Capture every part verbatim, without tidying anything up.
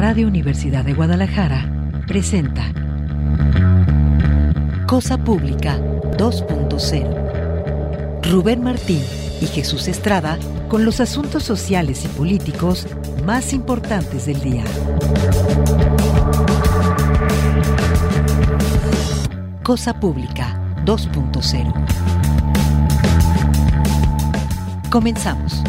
Radio Universidad de Guadalajara presenta Cosa Pública dos punto cero. Rubén Martín y Jesús Estrada con los asuntos sociales y políticos más importantes del día. Cosa Pública dos punto cero. Comenzamos.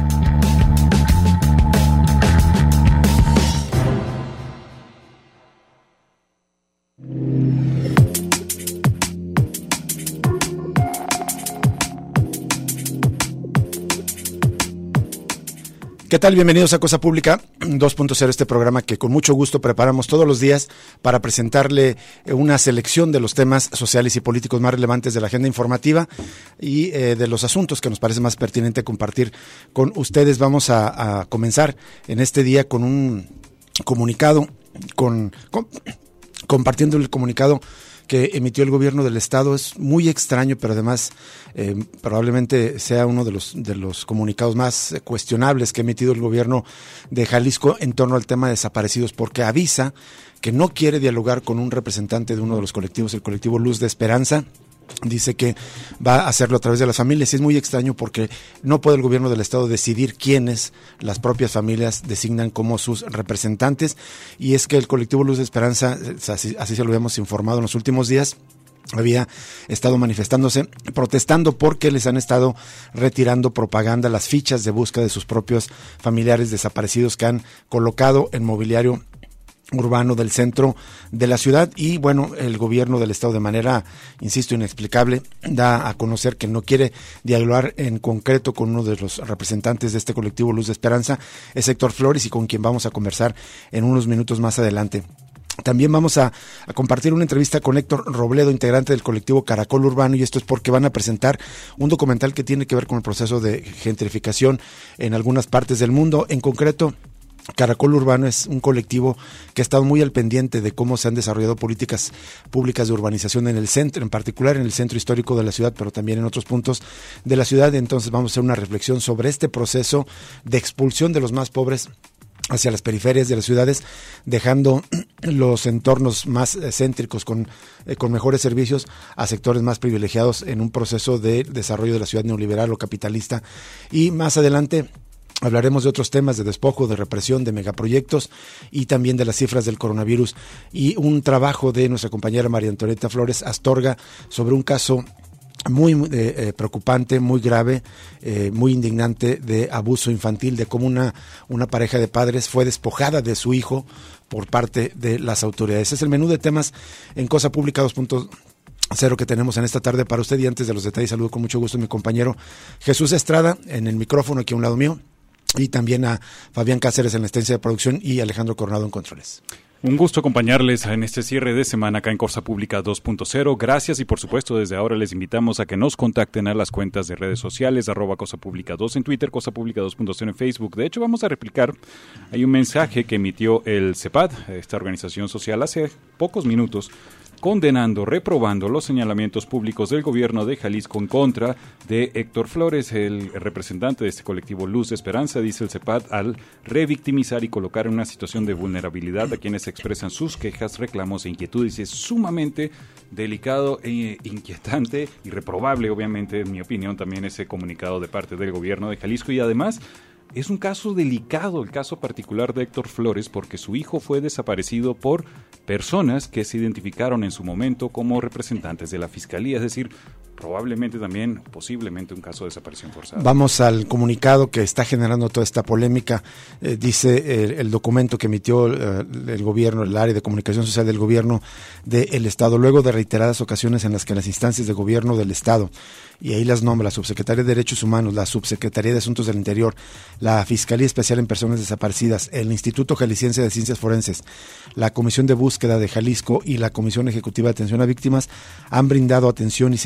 ¿Qué tal? Bienvenidos a Cosa Pública dos punto cero, este programa que con mucho gusto preparamos todos los días para presentarle una selección de los temas sociales y políticos más relevantes de la agenda informativa y eh, de los asuntos que nos parece más pertinente compartir con ustedes. Vamos a, a comenzar en este día con un comunicado, con, con compartiendo el comunicado que emitió el gobierno del estado. Es muy extraño, pero además eh, probablemente sea uno de los de los comunicados más cuestionables que ha emitido el gobierno de Jalisco en torno al tema de desaparecidos, porque avisa que no quiere dialogar con un representante de uno de los colectivos, el colectivo Luz de Esperanza. Dice que va a hacerlo a través de las familias, y es muy extraño porque no puede el gobierno del estado decidir quiénes las propias familias designan como sus representantes, y es que el colectivo Luz de Esperanza, así, así se lo hemos informado en los últimos días, había estado manifestándose, protestando porque les han estado retirando propaganda, las fichas de búsqueda de sus propios familiares desaparecidos que han colocado en mobiliario urbano del centro de la ciudad. Y bueno, el gobierno del estado, de manera, insisto, inexplicable, da a conocer que no quiere dialogar en concreto con uno de los representantes de este colectivo Luz de Esperanza, es Héctor Flores, y con quien vamos a conversar en unos minutos más adelante. También vamos a, a compartir una entrevista con Héctor Robledo, integrante del colectivo Caracol Urbano, y esto es porque van a presentar un documental que tiene que ver con el proceso de gentrificación en algunas partes del mundo. En concreto, Caracol Urbano es un colectivo que ha estado muy al pendiente de cómo se han desarrollado políticas públicas de urbanización en el centro, en particular en el centro histórico de la ciudad, pero también en otros puntos de la ciudad. Entonces vamos a hacer una reflexión sobre este proceso de expulsión de los más pobres hacia las periferias de las ciudades, dejando los entornos más céntricos con, eh, con mejores servicios a sectores más privilegiados en un proceso de desarrollo de la ciudad neoliberal o capitalista. Y más adelante hablaremos de otros temas, de despojo, de represión, de megaproyectos y también de las cifras del coronavirus, y un trabajo de nuestra compañera María Antonieta Flores Astorga sobre un caso muy, muy eh, preocupante, muy grave, eh, muy indignante, de abuso infantil, de cómo una, una pareja de padres fue despojada de su hijo por parte de las autoridades. Es el menú de temas en Cosa Pública dos punto cero que tenemos en esta tarde para usted, y antes de los detalles saludo con mucho gusto a mi compañero Jesús Estrada en el micrófono aquí a un lado mío, y también a Fabián Cáceres en la asistencia de producción y Alejandro Coronado en controles. Un gusto acompañarles en este cierre de semana acá en Cosa Pública dos punto cero. Gracias, y por supuesto desde ahora les invitamos a que nos contacten a las cuentas de redes sociales, arroba Cosa Pública dos en Twitter, Cosa Pública dos punto cero en Facebook. De hecho, vamos a replicar, hay un mensaje que emitió el CEPAD, esta organización social, hace pocos minutos, condenando, reprobando los señalamientos públicos del gobierno de Jalisco en contra de Héctor Flores, el representante de este colectivo Luz de Esperanza, dice el CEPAD, al revictimizar y colocar en una situación de vulnerabilidad a quienes expresan sus quejas, reclamos e inquietudes. Es sumamente delicado e inquietante y reprobable, obviamente, en mi opinión, también ese comunicado de parte del gobierno de Jalisco, y además es un caso delicado, el caso particular de Héctor Flores, porque su hijo fue desaparecido por personas que se identificaron en su momento como representantes de la Fiscalía, es decir, probablemente también, posiblemente, un caso de desaparición forzada. Vamos al comunicado que está generando toda esta polémica. Eh, dice el, el documento que emitió eh, el gobierno, el área de comunicación social del gobierno del Estado, luego de reiteradas ocasiones en las que las instancias de gobierno del Estado, y ahí las nombra la Subsecretaría de Derechos Humanos, la Subsecretaría de Asuntos del Interior, la Fiscalía Especial en Personas Desaparecidas, el Instituto Jalisciense de Ciencias Forenses, la Comisión de Búsqueda de Jalisco y la Comisión Ejecutiva de Atención a Víctimas, han brindado atención y seguimiento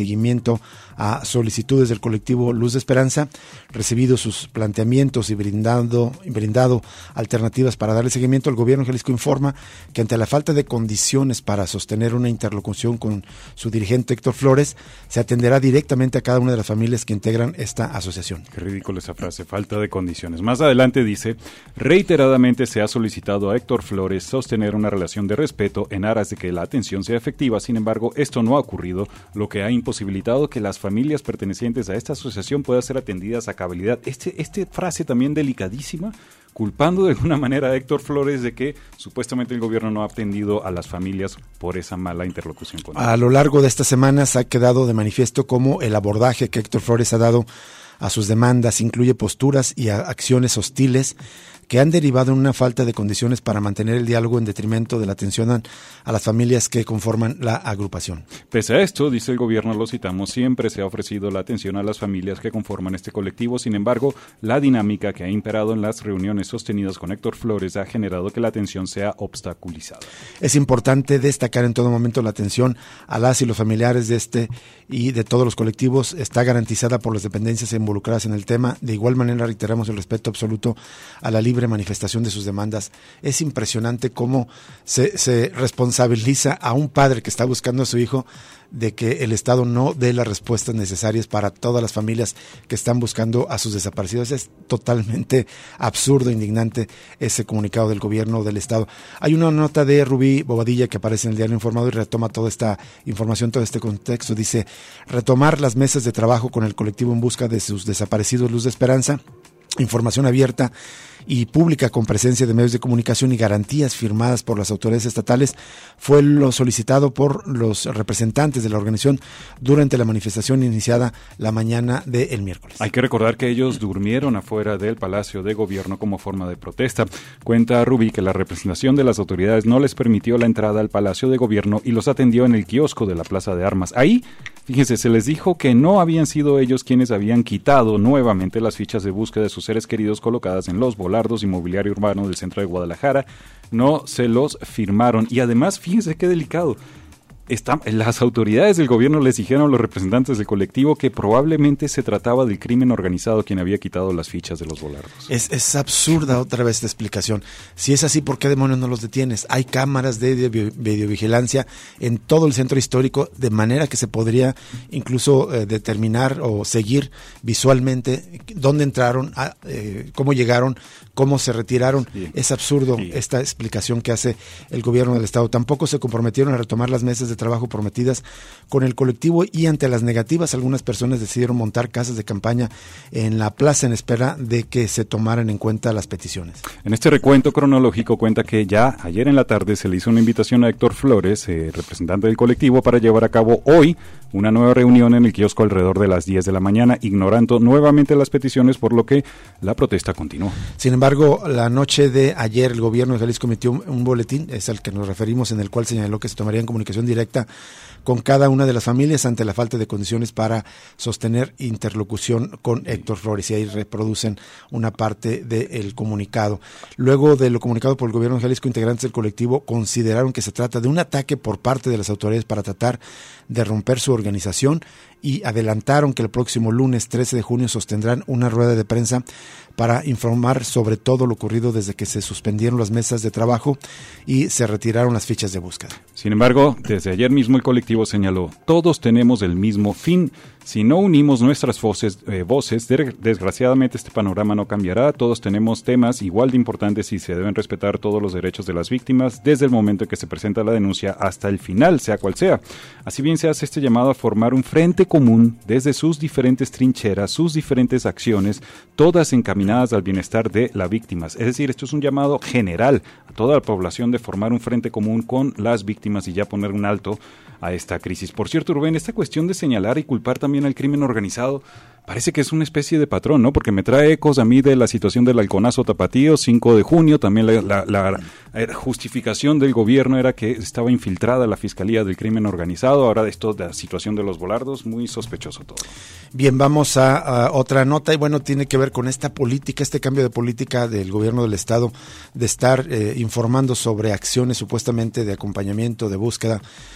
seguimiento a solicitudes del colectivo Luz de Esperanza, recibido sus planteamientos y brindando, brindado alternativas para darle seguimiento. El gobierno de Jalisco informa que ante la falta de condiciones para sostener una interlocución con su dirigente Héctor Flores, se atenderá directamente a cada una de las familias que integran esta asociación. Qué ridícula esa frase, falta de condiciones. Más adelante dice, reiteradamente se ha solicitado a Héctor Flores sostener una relación de respeto en aras de que la atención sea efectiva. Sin embargo, esto no ha ocurrido, lo que ha imposibilitado que las familias pertenecientes a esta asociación puedan ser atendidas a cabalidad. Este, este frase también delicadísima, culpando de alguna manera a Héctor Flores de que supuestamente el gobierno no ha atendido a las familias por esa mala interlocución con él. A lo largo de estas semanas ha quedado de manifiesto cómo el abordaje que Héctor Flores ha dado a sus demandas incluye posturas y acciones hostiles que han derivado en una falta de condiciones para mantener el diálogo en detrimento de la atención a, a las familias que conforman la agrupación. Pese a esto, dice el gobierno, lo citamos, siempre se ha ofrecido la atención a las familias que conforman este colectivo. Sin embargo, la dinámica que ha imperado en las reuniones sostenidas con Héctor Flores ha generado que la atención sea obstaculizada. Es importante destacar en todo momento la atención a las y los familiares de este y de todos los colectivos está garantizada por las dependencias involucradas en el tema. De igual manera, reiteramos el respeto absoluto a la libre manifestación de sus demandas. Es impresionante cómo se, se responsabiliza a un padre que está buscando a su hijo de que el Estado no dé las respuestas necesarias para todas las familias que están buscando a sus desaparecidos. Es totalmente absurdo, indignante ese comunicado del gobierno del Estado. Hay una nota de Rubí Bobadilla que aparece en el Diario Informado y retoma toda esta información, todo este contexto. Dice, retomar las mesas de trabajo con el colectivo en busca de sus desaparecidos Luz de Esperanza, información abierta y pública con presencia de medios de comunicación y garantías firmadas por las autoridades estatales fue lo solicitado por los representantes de la organización durante la manifestación iniciada la mañana del miércoles. Hay que recordar que ellos durmieron afuera del Palacio de Gobierno como forma de protesta. Cuenta Rubí que la representación de las autoridades no les permitió la entrada al Palacio de Gobierno y los atendió en el kiosco de la Plaza de Armas. Ahí, fíjense, se les dijo que no habían sido ellos quienes habían quitado nuevamente las fichas de búsqueda de sus seres queridos colocadas en los volardos inmobiliario urbano del centro de Guadalajara. No se los firmaron y además, fíjense qué delicado. Está, las autoridades del gobierno les dijeron a los representantes del colectivo que probablemente se trataba del crimen organizado quien había quitado las fichas de los volardos. Es, es absurda otra vez esta explicación. Si es así, ¿por qué demonios no los detienes? Hay cámaras de, de videovigilancia en todo el centro histórico, de manera que se podría incluso eh, determinar o seguir visualmente dónde entraron, a, eh, cómo llegaron, cómo se retiraron. Sí. Es absurdo sí. esta explicación que hace el gobierno del Estado. Tampoco se comprometieron a retomar las mesas de trabajo prometidas con el colectivo y ante las negativas algunas personas decidieron montar casas de campaña en la plaza en espera de que se tomaran en cuenta las peticiones. En este recuento cronológico cuenta que ya ayer en la tarde se le hizo una invitación a Héctor Flores, eh, representante del colectivo, para llevar a cabo hoy una nueva reunión en el kiosco alrededor de las diez de la mañana, ignorando nuevamente las peticiones, por lo que la protesta continuó. Sin embargo, la noche de ayer el gobierno de Jalisco emitió un, un boletín, es al que nos referimos, en el cual señaló que se tomaría en comunicación directa con cada una de las familias ante la falta de condiciones para sostener interlocución con Héctor Flores, y ahí reproducen una parte del comunicado. Luego de lo comunicado por el gobierno de Jalisco, integrantes del colectivo consideraron que se trata de un ataque por parte de las autoridades para tratar de romper su organización y adelantaron que el próximo lunes trece de junio sostendrán una rueda de prensa para informar sobre todo lo ocurrido desde que se suspendieron las mesas de trabajo y se retiraron las fichas de búsqueda. Sin embargo, desde ayer mismo el colectivo señaló, todos tenemos el mismo fin. Si no unimos nuestras voces, eh, voces, desgraciadamente este panorama no cambiará. Todos tenemos temas igual de importantes y se deben respetar todos los derechos de las víctimas desde el momento en que se presenta la denuncia hasta el final, sea cual sea. Así bien se hace este llamado a formar un frente común desde sus diferentes trincheras, sus diferentes acciones, todas encaminadas al bienestar de las víctimas. Es decir, esto es un llamado general a toda la población de formar un frente común con las víctimas y ya poner un alto a esta crisis. Por cierto, Rubén, esta cuestión de señalar y culpar también al crimen organizado parece que es una especie de patrón, ¿no? Porque me trae ecos a mí de la situación del halconazo tapatío, cinco de junio, también la, la, la, la justificación del gobierno era que estaba infiltrada la Fiscalía del Crimen Organizado, ahora esto de la situación de los volardos, muy sospechoso todo. Bien, vamos a, a otra nota y bueno, tiene que ver con esta política, este cambio de política del gobierno del Estado de estar eh, informando sobre acciones supuestamente de acompañamiento, de búsqueda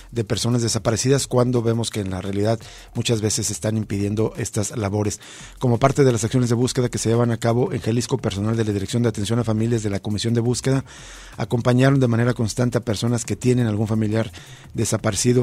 de personas desaparecidas, cuando vemos que en la realidad muchas veces están impidiendo estas labores. Como parte de las acciones de búsqueda que se llevan a cabo en Jalisco, personal de la Dirección de Atención a Familias de la Comisión de Búsqueda acompañaron de manera constante a personas que tienen algún familiar desaparecido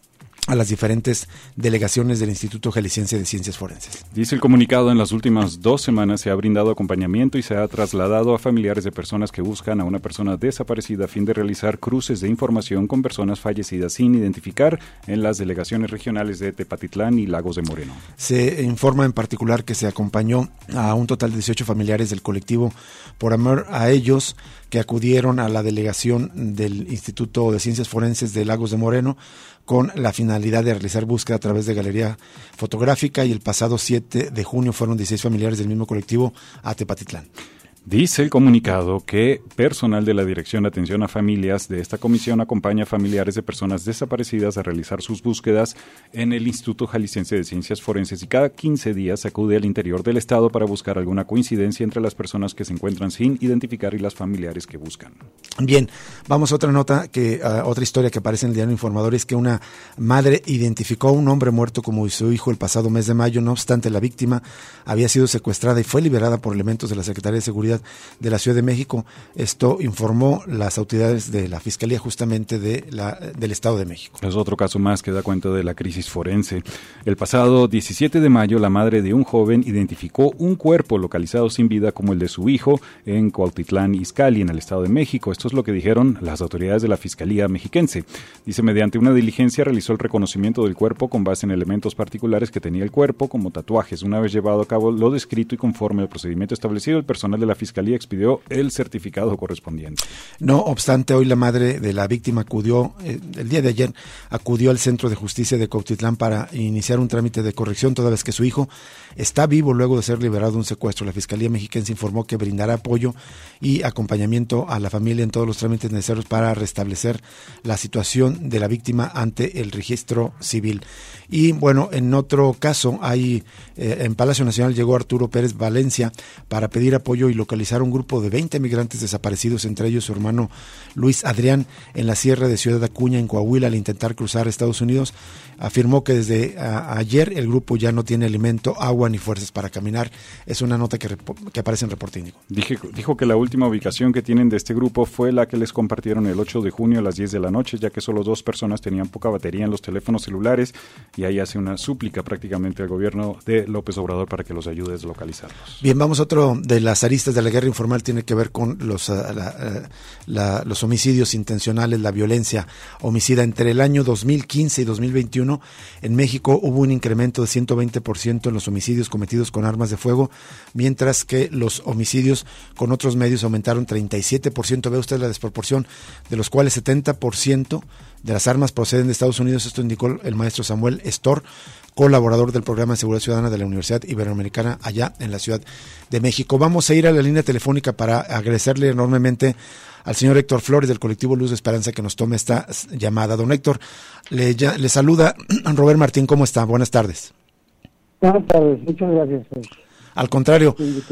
a las diferentes delegaciones del Instituto Jalisciense de Ciencias Forenses. Dice el comunicado, en las últimas dos semanas se ha brindado acompañamiento y se ha trasladado a familiares de personas que buscan a una persona desaparecida a fin de realizar cruces de información con personas fallecidas sin identificar en las delegaciones regionales de Tepatitlán y Lagos de Moreno. Se informa en particular que se acompañó a un total de dieciocho familiares del colectivo Por Amor a Ellos, que acudieron a la delegación del Instituto de Ciencias Forenses de Lagos de Moreno con la finalidad de realizar búsqueda a través de galería fotográfica, y el pasado siete de junio fueron dieciséis familiares del mismo colectivo a Tepatitlán. Dice el comunicado que personal de la Dirección de Atención a Familias de esta comisión acompaña a familiares de personas desaparecidas a realizar sus búsquedas en el Instituto Jalisciense de Ciencias Forenses, y cada quince días acude al interior del estado para buscar alguna coincidencia entre las personas que se encuentran sin identificar y las familiares que buscan. Bien, vamos a otra nota, que uh, otra historia que aparece en el diario Informador, es que una madre identificó a un hombre muerto como su hijo el pasado mes de mayo. No obstante, la víctima había sido secuestrada y fue liberada por elementos de la Secretaría de Seguridad de la Ciudad de México. Esto informó las autoridades de la Fiscalía justamente de la, del Estado de México. Es otro caso más que da cuenta de la crisis forense. El pasado diecisiete de mayo, la madre de un joven identificó un cuerpo localizado sin vida como el de su hijo en Cuautitlán Izcalli, en el Estado de México. Esto es lo que dijeron las autoridades de la Fiscalía mexiquense. Dice, mediante una diligencia realizó el reconocimiento del cuerpo con base en elementos particulares que tenía el cuerpo, como tatuajes. Una vez llevado a cabo lo descrito y conforme al procedimiento establecido, el personal de la Fiscalía expidió el certificado correspondiente. No obstante, hoy la madre de la víctima acudió, eh, el día de ayer, acudió al Centro de Justicia de Cuautitlán para iniciar un trámite de corrección, toda vez que su hijo está vivo luego de ser liberado de un secuestro. La Fiscalía mexiquense informó que brindará apoyo y acompañamiento a la familia en todos los trámites necesarios para restablecer la situación de la víctima ante el registro civil. Y bueno, en otro caso, hay eh, en Palacio Nacional llegó Arturo Pérez Valencia para pedir apoyo y localizar un grupo de veinte migrantes desaparecidos, entre ellos su hermano Luis Adrián, en la sierra de Ciudad Acuña, en Coahuila, al intentar cruzar a Estados Unidos. Afirmó que desde a, ayer el grupo ya no tiene alimento, agua ni fuerzas para caminar. Es una nota que, que aparece en Reporte Índigo. Dije, dijo que la última ubicación que tienen de este grupo fue la que les compartieron el ocho de junio a las diez de la noche, ya que solo dos personas tenían poca batería en los teléfonos celulares, y ahí hace una súplica prácticamente al gobierno de López Obrador para que los ayude a deslocalizarlos. Bien, vamos a otro de las aristas de la guerra informal, tiene que ver con los, uh, la, uh, la, los homicidios intencionales, la violencia homicida. Entre el año dos mil quince y dos mil veintiuno, en México hubo un incremento de ciento veinte por ciento en los homicidios cometidos con armas de fuego, mientras que los homicidios con otros medios aumentaron treinta y siete por ciento. Ve usted la desproporción, de los cuales setenta por ciento de las armas proceden de Estados Unidos. Esto indicó el maestro Samuel Estor, colaborador del Programa de Seguridad Ciudadana de la Universidad Iberoamericana allá en la Ciudad de México. Vamos a ir a la línea telefónica para agradecerle enormemente al señor Héctor Flores del colectivo Luz de Esperanza que nos tome esta llamada. Don Héctor, le, ya, le saluda Robert Martín, ¿cómo está? Buenas tardes. Buenas tardes, muchas gracias. Al contrario,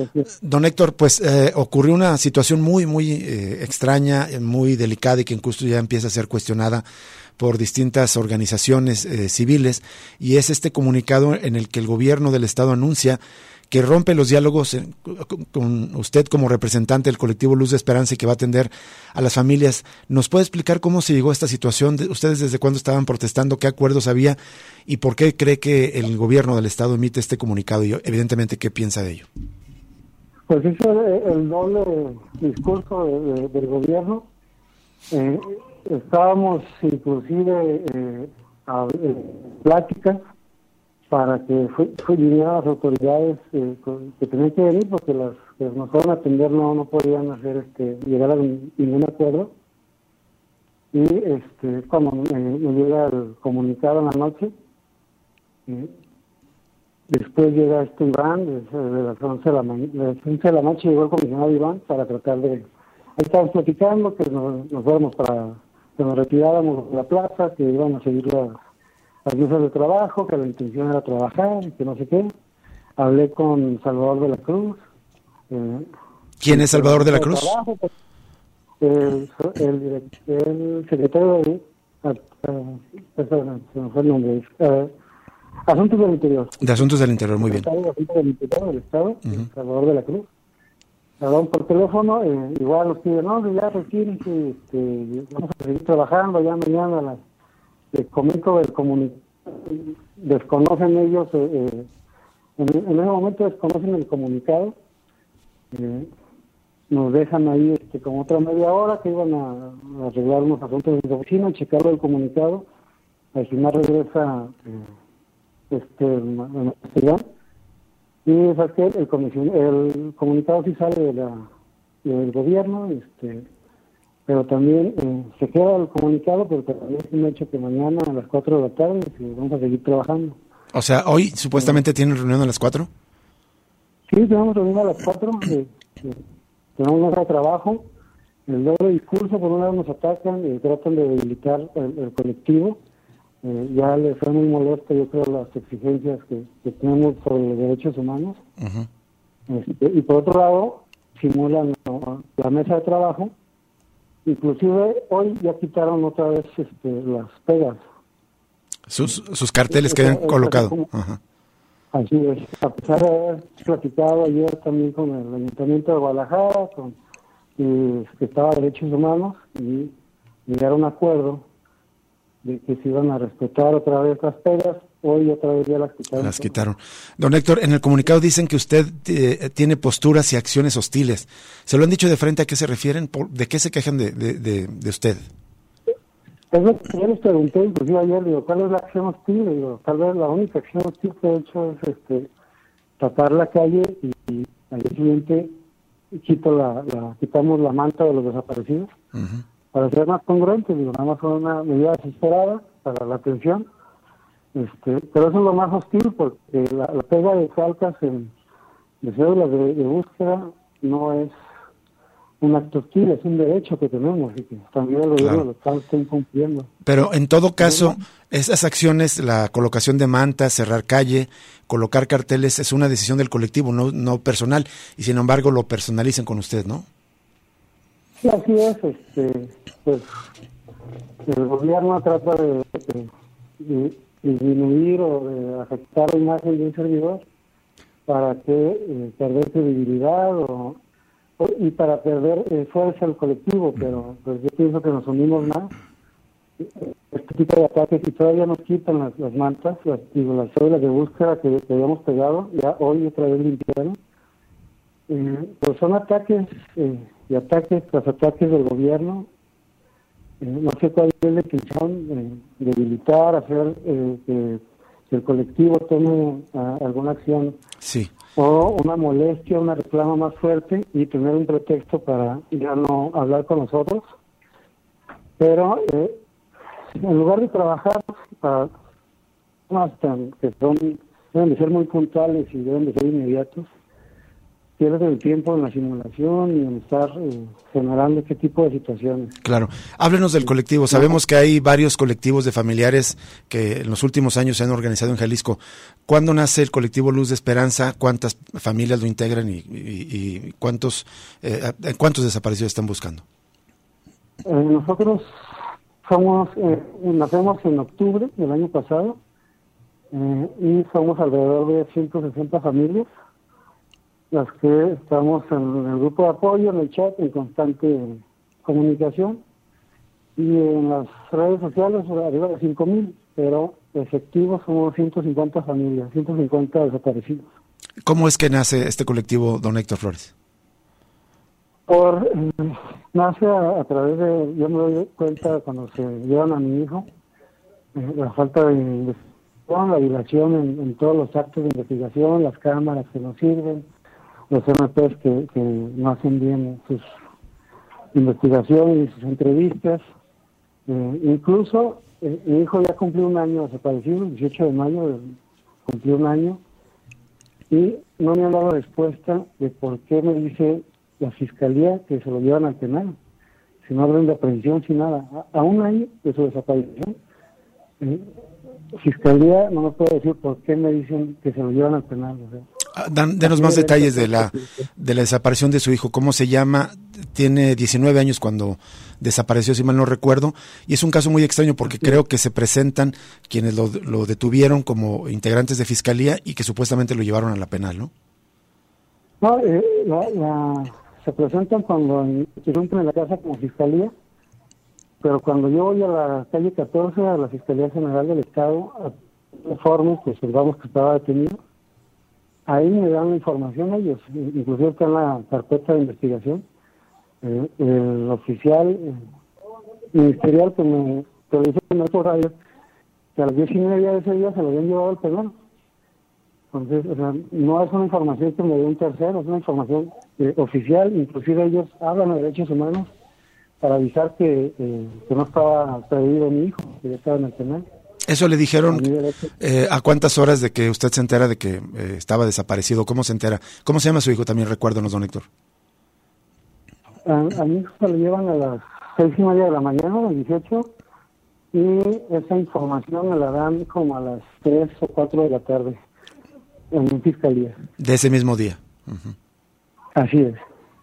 don Héctor, pues eh, ocurrió una situación muy, muy eh, extraña, muy delicada, y que incluso ya empieza a ser cuestionada por distintas organizaciones eh, civiles, y es este comunicado en el que el gobierno del estado anuncia que rompe los diálogos en, con usted como representante del colectivo Luz de Esperanza y que va a atender a las familias. ¿Nos puede explicar cómo se llegó a esta situación? ¿Ustedes desde cuándo estaban protestando? ¿Qué acuerdos había? ¿Y por qué cree que el gobierno del estado emite este comunicado? Y evidentemente, ¿qué piensa de ello? Pues es el, el doble discurso de, de, del gobierno. Eh, estábamos inclusive eh, a eh, pláticas para que fue, fue vinieran las autoridades eh, que tenían que venir, porque las que nos fueron a atender no no podían hacer este llegar a ningún acuerdo. Y este cuando me, me llega el comunicado en la noche, eh, después llega este Iván, desde las once de la mañana, de las once de la noche llegó el comisionado Iván para tratar de, ahí estábamos platicando que nos, nos fuéramos para, que nos retiráramos de la plaza, que iban a seguir las las mesas de trabajo, que la intención era trabajar y que no sé qué. Hablé con Salvador de la Cruz. Eh, ¿Quién es Salvador de la Cruz? Trabajo, pues, el, el, el secretario de a, a, se me fue el nombre, uh, Asuntos del Interior. De Asuntos del Interior, muy bien. De Asuntos del Interior del Estado, uh-huh. Salvador de la Cruz. Hablaron por teléfono, eh, igual los piden, no, ya retírense, este, vamos a seguir trabajando, ya mañana las, les comento del comunicado, desconocen ellos, eh, eh, en, en ese momento desconocen el comunicado, eh, nos dejan ahí este, como otra media hora que iban a, a arreglar unos asuntos de la oficina, checarlo el comunicado, al final regresa eh, este en castellano. Y es que el, comisión, el comunicado sí sale de la, del gobierno, este, pero también eh, se queda el comunicado, pero también es un hecho que mañana a las cuatro de la tarde eh, vamos a seguir trabajando. O sea, hoy supuestamente eh, tienen reunión a las cuatro. Sí, tenemos reunión a las cuatro, eh, eh, tenemos un de trabajo, el doble discurso, por un lado nos atacan y tratan de debilitar el, el colectivo. Eh, ya les fue muy molesto, yo creo, las exigencias que, que tenemos sobre los derechos humanos. Uh-huh. Este, y por otro lado, simulan ¿no? la mesa de trabajo. Inclusive hoy ya quitaron otra vez este, las pegas. Sus, sus carteles que habían colocado. Uh-huh. Así es. A pesar de haber platicado ayer también con el Ayuntamiento de Guadalajara, con eh, que estaba Derechos Humanos, y llegar a un acuerdo de que se iban a respetar otra vez las pegas, hoy otra vez ya las quitaron. Las quitaron. Don Héctor, en el comunicado dicen que usted eh, tiene posturas y acciones hostiles. ¿Se lo han dicho de frente? ¿A qué se refieren? ¿De qué se quejan de, de, de, de usted? Es lo que yo les pregunté, inclusive ayer, digo, ¿cuál es la acción hostil? Digo, tal vez la única acción hostil que he hecho es este, tapar la calle y, y al día siguiente quito la, la, quitamos la manta de los desaparecidos. Uh-huh. Para ser más congruentes, digo, nada más fue una medida desesperada para la atención, este, pero eso es lo más hostil porque la, la pega de faltas en, de cédulas de, de búsqueda no es un acto hostil, es un derecho que tenemos y que también el gobierno claro. lo está, está incumpliendo. Pero en todo caso, esas acciones, la colocación de mantas, cerrar calle, colocar carteles, es una decisión del colectivo, no, no personal, y sin embargo lo personalicen con usted, ¿no? Sí, así es, este, pues el gobierno trata de, de, de disminuir o de afectar la imagen de un servidor para que eh, perder credibilidad o, o, y para perder eh, fuerza al colectivo, pero pues yo pienso que nos unimos más. Este tipo de ataques, y todavía nos quitan las, las mantas, las, digo, las cédulas de búsqueda que, que habíamos pegado, ya hoy otra vez limpiaron. Eh, pues son ataques eh, y ataques tras ataques del gobierno. Eh, no sé cuál es la intención, eh, debilitar, hacer eh, que, que el colectivo tome uh, alguna acción sí. o una molestia, una reclama más fuerte y tener un pretexto para ya no hablar con nosotros. Pero eh, en lugar de trabajar para temas tan, que son, deben de ser muy puntuales y deben de ser inmediatos, pierden el tiempo en la simulación y en estar eh, generando este tipo de situaciones. Claro. Háblenos del colectivo. Sabemos que hay varios colectivos de familiares que en los últimos años se han organizado en Jalisco. ¿Cuándo nace el colectivo Luz de Esperanza? ¿Cuántas familias lo integran y, y, y cuántos eh, cuántos desaparecidos están buscando? Eh, nosotros somos eh, nacemos en octubre del año pasado eh, y somos alrededor de ciento sesenta familias las que estamos en el grupo de apoyo, en el chat, en constante comunicación, y en las redes sociales arriba de cinco mil, pero efectivos somos ciento cincuenta familias, ciento cincuenta desaparecidos. ¿Cómo es que nace este colectivo, don Héctor Flores? Por eh, nace a, a través de, yo me doy cuenta cuando se llevan a mi hijo, eh, la falta de investigación, la dilación en, en todos los actos de investigación, las cámaras que nos sirven, los M Pes que, que no hacen bien sus investigaciones y sus entrevistas. Eh, incluso eh, mi hijo ya cumplió un año desaparecido, el dieciocho de mayo cumplió un año, y no me han dado respuesta de por qué me dice la fiscalía que se lo llevan al penal, sin orden de aprehensión, sin nada. A, a un año de su desaparición, eh, fiscalía no me puede decir por qué me dicen que se lo llevan al penal. O sea. Dan, denos más detalles de la de la desaparición de su hijo. ¿Cómo se llama? Tiene diecinueve años cuando desapareció, si mal no recuerdo, y es un caso muy extraño porque sí. creo que se presentan quienes lo, lo detuvieron como integrantes de fiscalía y que supuestamente lo llevaron a la penal, ¿no? No, eh, la, la, se presentan cuando irrumpen en la casa como fiscalía, pero cuando yo voy a la calle catorce, a la Fiscalía General del Estado, a informes que observamos que estaba detenido, ahí me dan la información a ellos, inclusive está en la carpeta de investigación. Eh, el oficial eh, ministerial que me que le hizo en por radio que a las diez y media de ese día se lo habían llevado al penal. Entonces, o sea, no es una información que me dio un tercero, es una información eh, oficial. Inclusive ellos hablan de derechos humanos para avisar que, eh, que no estaba perdido mi hijo, que ya estaba en el penal. Eso le dijeron eh, a cuántas horas de que usted se entera de que eh, estaba desaparecido. ¿Cómo se entera? ¿Cómo se llama su hijo? También recuérdanos, don Héctor. A, a mi hijo se lo llevan a las seis y media de la mañana, a las dieciocho, y esa información me la dan como a las tres o cuatro de la tarde en fiscalía. De ese mismo día. Uh-huh. Así es.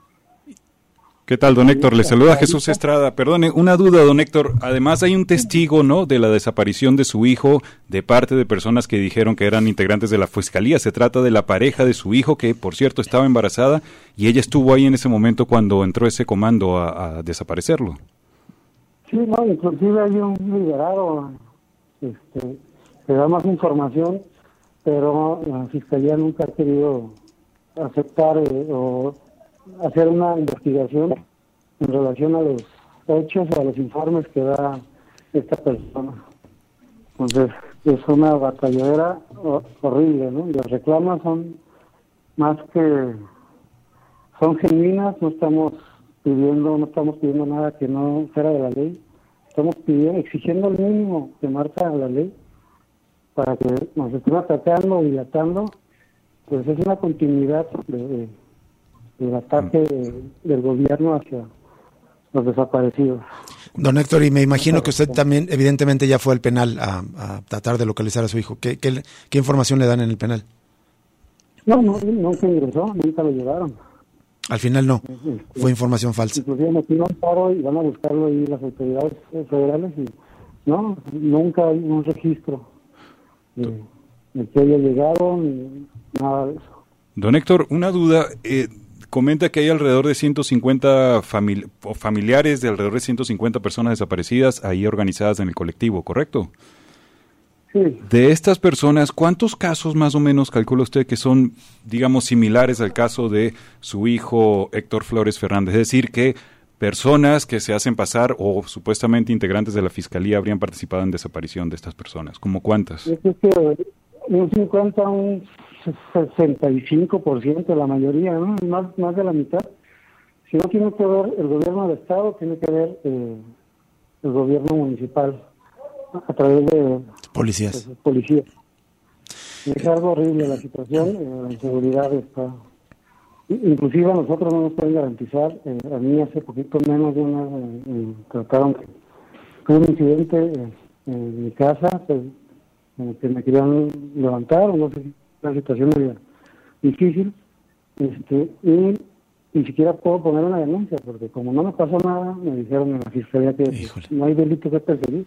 ¿Qué tal, don Héctor? Le saluda Jesús Estrada. Perdone, una duda, don Héctor. Además hay un testigo, ¿no?, de la desaparición de su hijo de parte de personas que dijeron que eran integrantes de la Fiscalía. Se trata de la pareja de su hijo, que por cierto estaba embarazada, y ella estuvo ahí en ese momento cuando entró ese comando a, a desaparecerlo. Sí, no, inclusive hay un liberado este, que da más información, pero la Fiscalía nunca ha querido aceptar eh, o hacer una investigación en relación a los hechos o a los informes que da esta persona. Entonces, es una batalladera horrible, ¿no? Las reclamas son más que... son genuinas, no estamos pidiendo, no estamos pidiendo nada que no fuera de la ley. Estamos pidiendo, exigiendo el mínimo que marca la ley para que nos estén atacando, dilatando. Pues es una continuidad de... de el ataque de, del gobierno hacia los desaparecidos. Don Héctor, y me imagino que usted también, evidentemente, ya fue al penal a, a tratar de localizar a su hijo. ¿Qué, qué, qué información le dan en el penal? No, no, nunca ingresó, nunca lo llevaron. Al final no, fue información falsa. Inclusive me pidió un paro y van a buscarlo ahí las autoridades federales y no, nunca hay un registro de, de que haya llegado ni nada de eso. Don Héctor, una duda... Eh, comenta que hay alrededor de ciento cincuenta famili- o familiares de alrededor de ciento cincuenta personas desaparecidas ahí organizadas en el colectivo, ¿correcto? Sí. De estas personas, ¿cuántos casos más o menos calcula usted que son, digamos, similares al caso de su hijo Héctor Flores Fernández? Es decir, que personas que se hacen pasar o supuestamente integrantes de la Fiscalía habrían participado en desaparición de estas personas. ¿Cómo cuántas? Es que un cincuenta, un sesenta y cinco por ciento, la mayoría, ¿no? Más, más de la mitad. Si no tiene que ver el gobierno del Estado, tiene que ver eh, el gobierno municipal a través de policías. De, policías. Es algo horrible la situación, eh, la inseguridad está... Inclusive a nosotros no nos pueden garantizar. Eh, a mí hace poquito menos de una eh, eh, trataron que tuve un incidente eh, en mi casa, pues, eh, que me querían levantar, o no sé si una situación medio difícil, este, y ni siquiera puedo poner una denuncia, porque como no me pasó nada, me dijeron en la Fiscalía que Híjole. no hay delito que perseguir,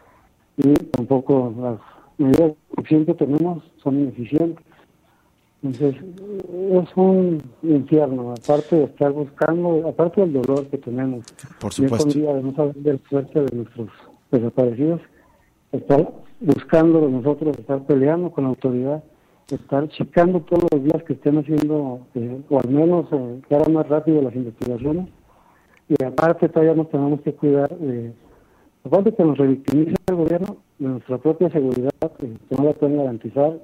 y tampoco las medidas que tenemos son ineficientes. Entonces, es un infierno, aparte de estar buscando, aparte del dolor que tenemos, por supuesto, día de no saber de la suerte de nuestros desaparecidos, estar buscándolo nosotros, estar peleando con la autoridad, estar checando todos los días que estén haciendo, eh, o al menos eh, que hagan más rápido las investigaciones, y aparte todavía nos tenemos que cuidar, eh, aparte que nos revictimiza el gobierno, de nuestra propia seguridad, eh, que no la pueden garantizar,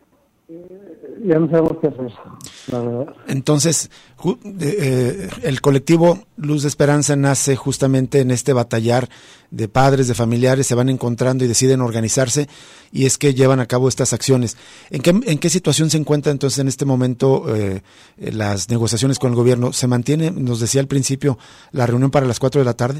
eh, ya no sabemos qué hacer, la verdad. Entonces, ju- eh, el colectivo Luz de Esperanza nace justamente en este batallar de padres, de familiares, se van encontrando y deciden organizarse, y es que llevan a cabo estas acciones. ¿En qué, en qué situación se encuentra entonces en este momento eh, las negociaciones con el gobierno? ¿Se mantiene, nos decía al principio, la reunión para las cuatro de la tarde?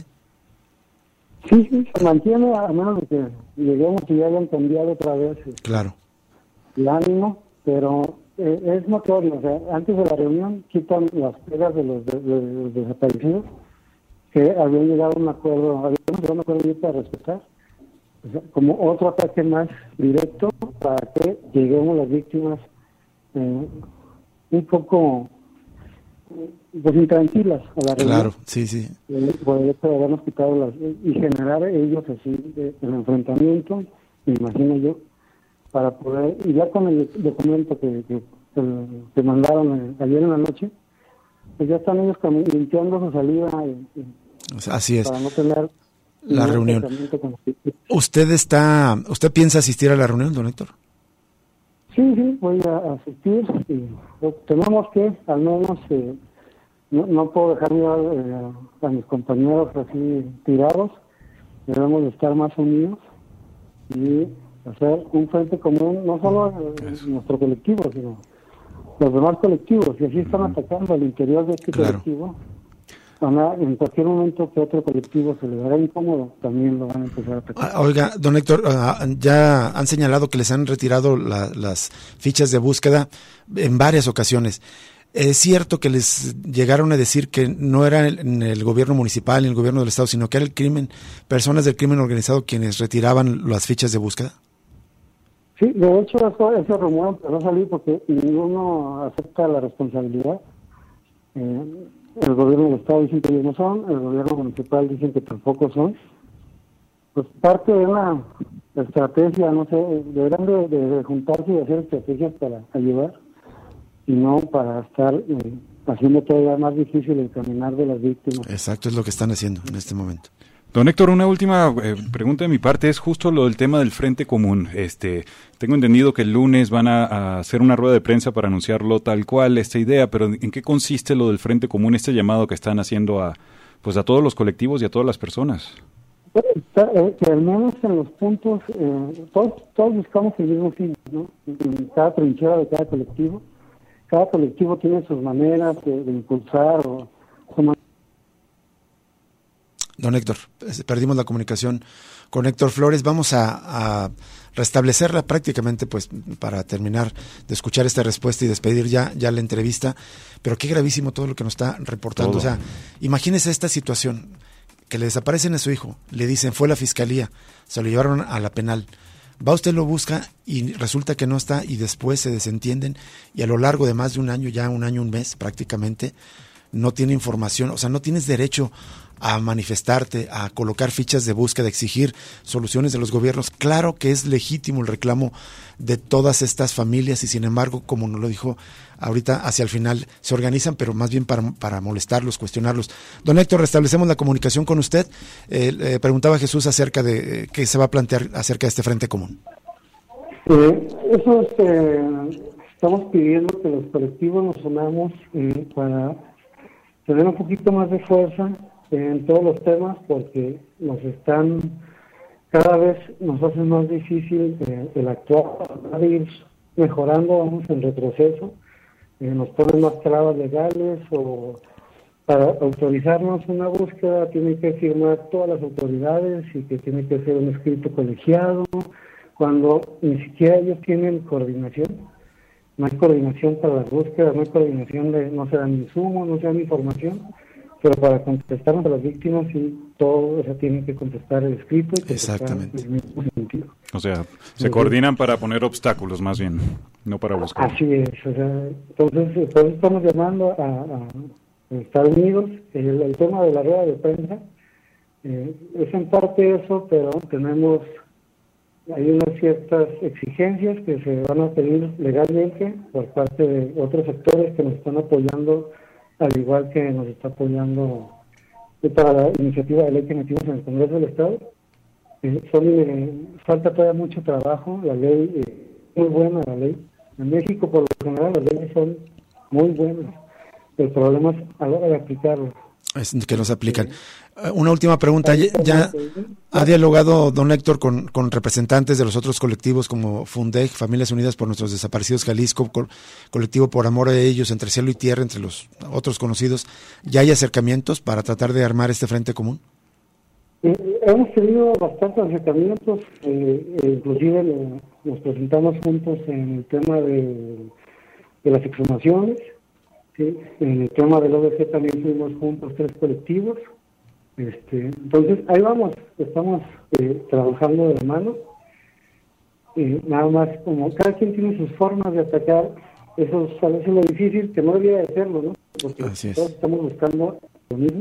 Sí, sí, se mantiene, a menos de que lleguemos y ya hayan cambiado otra vez. Claro. El ánimo, pero eh, es notorio, o sea, antes de la reunión quitan las pegas de los, de, de, de los desaparecidos, que habían llegado a un acuerdo, habíamos llegado a un acuerdo para respetar, o sea, como otro ataque más directo para que lleguemos las víctimas eh, un poco pues intranquilas a la reunión. Claro, sí, sí. Eh, por el hecho de habernos quitado las, y generar ellos así eh, el enfrentamiento, me imagino yo, para poder, y ya con el documento que, que, que mandaron ayer en la noche, pues ya están ellos limpiando su salida y, o sea, así es. Para no tener la reunión. ¿Usted está, usted piensa asistir a la reunión, don Héctor? Sí, sí, voy a asistir. Y, pues, tenemos que, al menos, eh, no, no puedo dejar eh, a mis compañeros así tirados. Debemos de estar más unidos y hacer un frente común, no solo en nuestro colectivo, sino los demás colectivos. Y así están atacando al interior de este claro. colectivo. En cualquier momento que otro colectivo se les haga incómodo, también lo van a empezar a atacar. Ah, oiga, don Héctor, uh, ya han señalado que les han retirado la, las fichas de búsqueda en varias ocasiones. ¿Es cierto que les llegaron a decir que no era en el gobierno municipal ni el gobierno del estado, sino que era el crimen, personas del crimen organizado quienes retiraban las fichas de búsqueda? Sí, de hecho eso, ese rumor empezó a salir porque ninguno acepta la responsabilidad. Eh, El gobierno del estado dicen que ellos no son, el gobierno municipal dicen que tampoco son. Pues parte de una estrategia, no sé, deberán de, de, de juntarse y hacer estrategias para ayudar y no para estar eh, haciendo todavía más difícil el caminar de las víctimas. Exacto, es lo que están haciendo en este momento. Don Héctor, una última eh, pregunta de mi parte es justo lo del tema del Frente Común. Este, tengo entendido que el lunes van a, a hacer una rueda de prensa para anunciarlo tal cual, esta idea, pero ¿en qué consiste lo del Frente Común, este llamado que están haciendo a, pues a todos los colectivos y a todas las personas? Está, eh, que al menos en los puntos, eh, todos, todos buscamos el mismo fin, ¿no? En cada trinchera de cada colectivo. Cada colectivo tiene sus maneras de, de impulsar o su manera. Don Héctor, perdimos la comunicación con Héctor Flores. Vamos a, a restablecerla prácticamente, pues, para terminar de escuchar esta respuesta y despedir ya, ya la entrevista. Pero qué gravísimo todo lo que nos está reportando. Todo. O sea, imagínese esta situación, que le desaparecen a su hijo, le dicen, fue la fiscalía, se lo llevaron a la penal. Va usted, lo busca y resulta que no está, y después se desentienden, y a lo largo de más de un año, ya un año, un mes prácticamente, no tiene información. O sea, no tienes derecho a manifestarte, a colocar fichas de búsqueda, a exigir soluciones de los gobiernos. Claro que es legítimo el reclamo de todas estas familias y sin embargo, como nos lo dijo ahorita, hacia el final se organizan, pero más bien para, para molestarlos, cuestionarlos. Don Héctor, restablecemos la comunicación con usted. Eh, eh, preguntaba Jesús acerca de eh, qué se va a plantear acerca de este Frente Común. Eh, eso es, eh, estamos pidiendo que los colectivos nos unamos eh, para tener un poquito más de fuerza en todos los temas, porque nos están, cada vez nos hacen más difícil eh, el actuar, para ir mejorando, vamos en retroceso, eh, nos ponen más trabas legales, o para autorizarnos una búsqueda tienen que firmar todas las autoridades y que tiene que ser un escrito colegiado, cuando ni siquiera ellos tienen coordinación. No hay coordinación para las búsquedas, no hay coordinación de, no se dan insumos, no se dan información, pero para contestarnos a las víctimas sí, todo, o sea, tienen que contestar el escrito y exactamente el mismo sentido. O sea, se sí, coordinan para poner obstáculos más bien, no para buscar. Así es, o sea, entonces por eso estamos llamando a, a estar unidos. El, el tema de la rueda de prensa eh, es en parte eso, pero tenemos, hay unas ciertas exigencias que se van a pedir legalmente por parte de otros sectores que nos están apoyando, al igual que nos está apoyando para la iniciativa de ley que metimos en el Congreso del Estado. Eh, son, eh, falta todavía mucho trabajo, la ley es eh, muy buena, la ley. En México, por lo general, las leyes son muy buenas. El problema es a la hora de aplicarlas. Es que nos aplican. Una última pregunta. ¿Ya, ya ha dialogado don Héctor con, con representantes de los otros colectivos como FUNDEG, Familias Unidas por Nuestros Desaparecidos Jalisco, col, colectivo Por Amor a Ellos, Entre Cielo y Tierra, entre los otros conocidos? ¿Ya hay acercamientos para tratar de armar este frente común? Eh, hemos tenido bastantes acercamientos, eh, eh, inclusive le, nos presentamos juntos en el tema de de las exhumaciones. ¿Sí? En el tema del O V C también fuimos juntos tres colectivos. Este, entonces, ahí vamos, estamos eh, trabajando de la mano. Eh, nada más, como cada quien tiene sus formas de atacar, eso es a veces lo difícil, que no debería de serlo, ¿no? Porque todos estamos buscando lo mismo.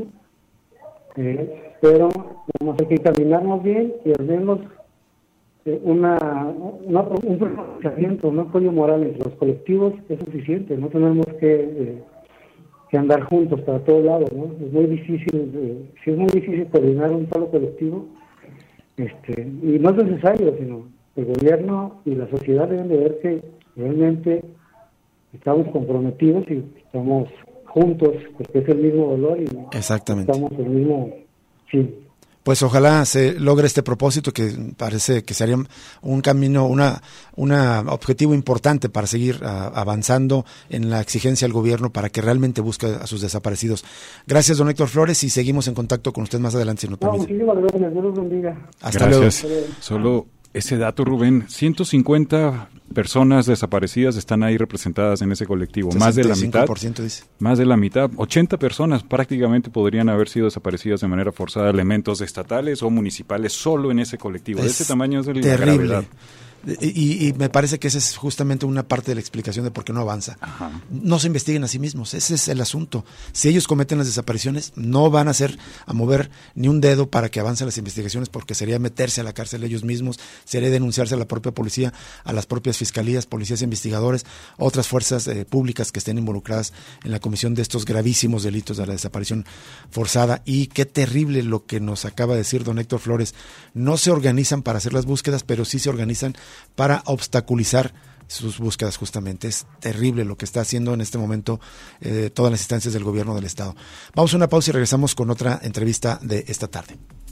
Eh, pero vamos a hay que encaminarnos bien y hacernos eh, una, una, un pronunciamiento, un apoyo moral entre los colectivos es suficiente, no tenemos que, eh, que andar juntos para todos lados, ¿no? Es muy difícil, eh, si es muy difícil coordinar un solo colectivo, este, y no es necesario, sino el gobierno y la sociedad deben de ver que realmente estamos comprometidos y estamos juntos, porque es el mismo dolor y exactamente estamos en el mismo fin. Pues ojalá se logre este propósito, que parece que sería un camino, una, una objetivo importante para seguir uh, avanzando en la exigencia al gobierno para que realmente busque a sus desaparecidos. Gracias, don Héctor Flores, y seguimos en contacto con usted más adelante, si nos no, permite. Muchísimas gracias, Dios los bendiga. Hasta gracias. luego. Solo ese dato, Rubén, ciento cincuenta personas desaparecidas están ahí representadas en ese colectivo, más de la mitad, dice. más de la mitad, ochenta personas prácticamente podrían haber sido desaparecidas de manera forzada, elementos estatales o municipales solo en ese colectivo. De ese tamaño es la terrible. gravedad. Y, y me parece que esa es justamente una parte de la explicación de por qué no avanza. Ajá. No se investiguen a sí mismos, ese es el asunto. Si ellos cometen las desapariciones, no van a hacer, a mover ni un dedo para que avancen las investigaciones, porque sería meterse a la cárcel ellos mismos, sería denunciarse a la propia policía, a las propias fiscalías, policías investigadores, otras fuerzas eh, públicas que estén involucradas en la comisión de estos gravísimos delitos de la desaparición forzada. Y qué terrible lo que nos acaba de decir don Héctor Flores. No se organizan para hacer las búsquedas, pero sí se organizan para obstaculizar sus búsquedas justamente. Es terrible lo que está haciendo en este momento eh, todas las instancias del gobierno del estado. Vamos a una pausa y regresamos con otra entrevista de esta tarde.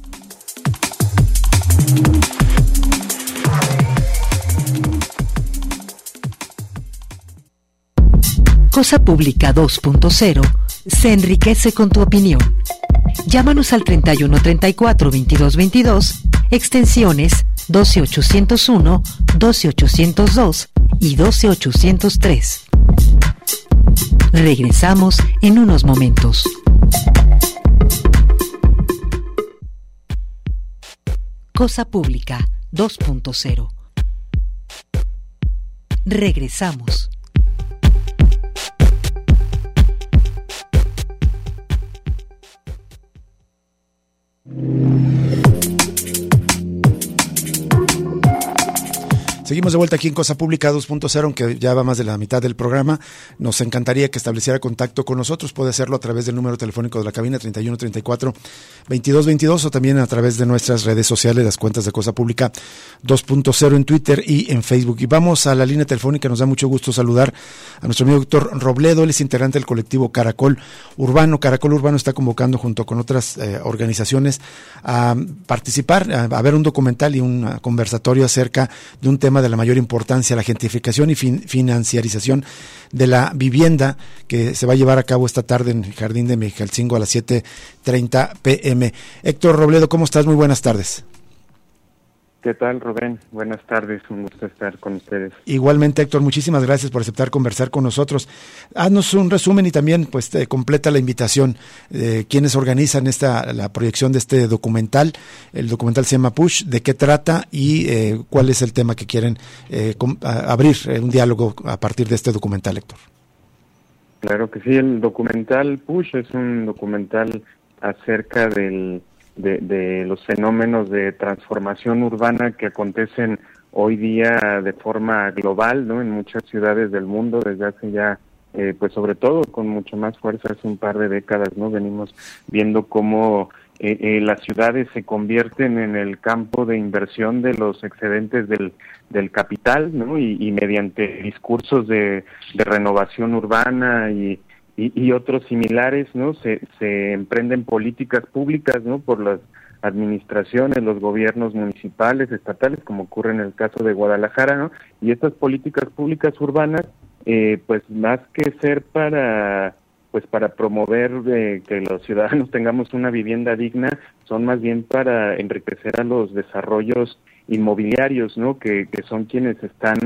Cosa Pública dos punto cero se enriquece con tu opinión. Llámanos al treinta y uno treinta y cuatro veintidós veintidós, extensiones doce ochocientos uno, doce ochocientos dos y doce ochocientos tres. Regresamos en unos momentos. Cosa Pública dos punto cero. Regresamos. Seguimos de vuelta aquí en Cosa Pública dos punto cero, aunque ya va más de la mitad del programa. Nos encantaría que estableciera contacto con nosotros. Puede hacerlo a través del número telefónico de la cabina treinta y uno treinta y cuatro veintidós veintidós o también a través de nuestras redes sociales, las cuentas de Cosa Pública dos punto cero en Twitter y en Facebook. Y vamos a la línea telefónica. Nos da mucho gusto saludar a nuestro amigo Héctor Robledo. Él es integrante del colectivo Caracol Urbano. Caracol Urbano está convocando junto con otras eh, organizaciones a participar, a, a ver un documental y un conversatorio acerca de un tema de la mayor importancia, la gentrificación y fin, financiarización de la vivienda, que se va a llevar a cabo esta tarde en el Jardín de Mexicalcingo a las siete treinta pm. Héctor Robledo, ¿cómo estás? Muy buenas tardes. ¿Qué tal, Rubén? Buenas tardes, un gusto estar con ustedes. Igualmente, Héctor, muchísimas gracias por aceptar conversar con nosotros. Haznos un resumen y también pues te completa la invitación. Eh, ¿Quiénes organizan esta la proyección de este documental? El documental se llama Push, ¿de qué trata y eh, cuál es el tema que quieren eh, com- a, abrir eh, un diálogo a partir de este documental, Héctor? Claro que sí, el documental Push es un documental acerca del De, de los fenómenos de transformación urbana que acontecen hoy día de forma global, ¿no? En muchas ciudades del mundo desde hace ya, eh, pues sobre todo con mucho más fuerza hace un par de décadas, ¿no? Venimos viendo cómo eh, eh, las ciudades se convierten en el campo de inversión de los excedentes del del capital, ¿no? Y, y mediante discursos de, de renovación urbana y Y, y otros similares, ¿no? Se, se emprenden políticas públicas, ¿no? Por las administraciones, los gobiernos municipales, estatales, como ocurre en el caso de Guadalajara, ¿no? Y estas políticas públicas urbanas, eh, pues más que ser para, pues para promover eh, que los ciudadanos tengamos una vivienda digna, son más bien para enriquecer a los desarrollos inmobiliarios, ¿no? Que, que son quienes están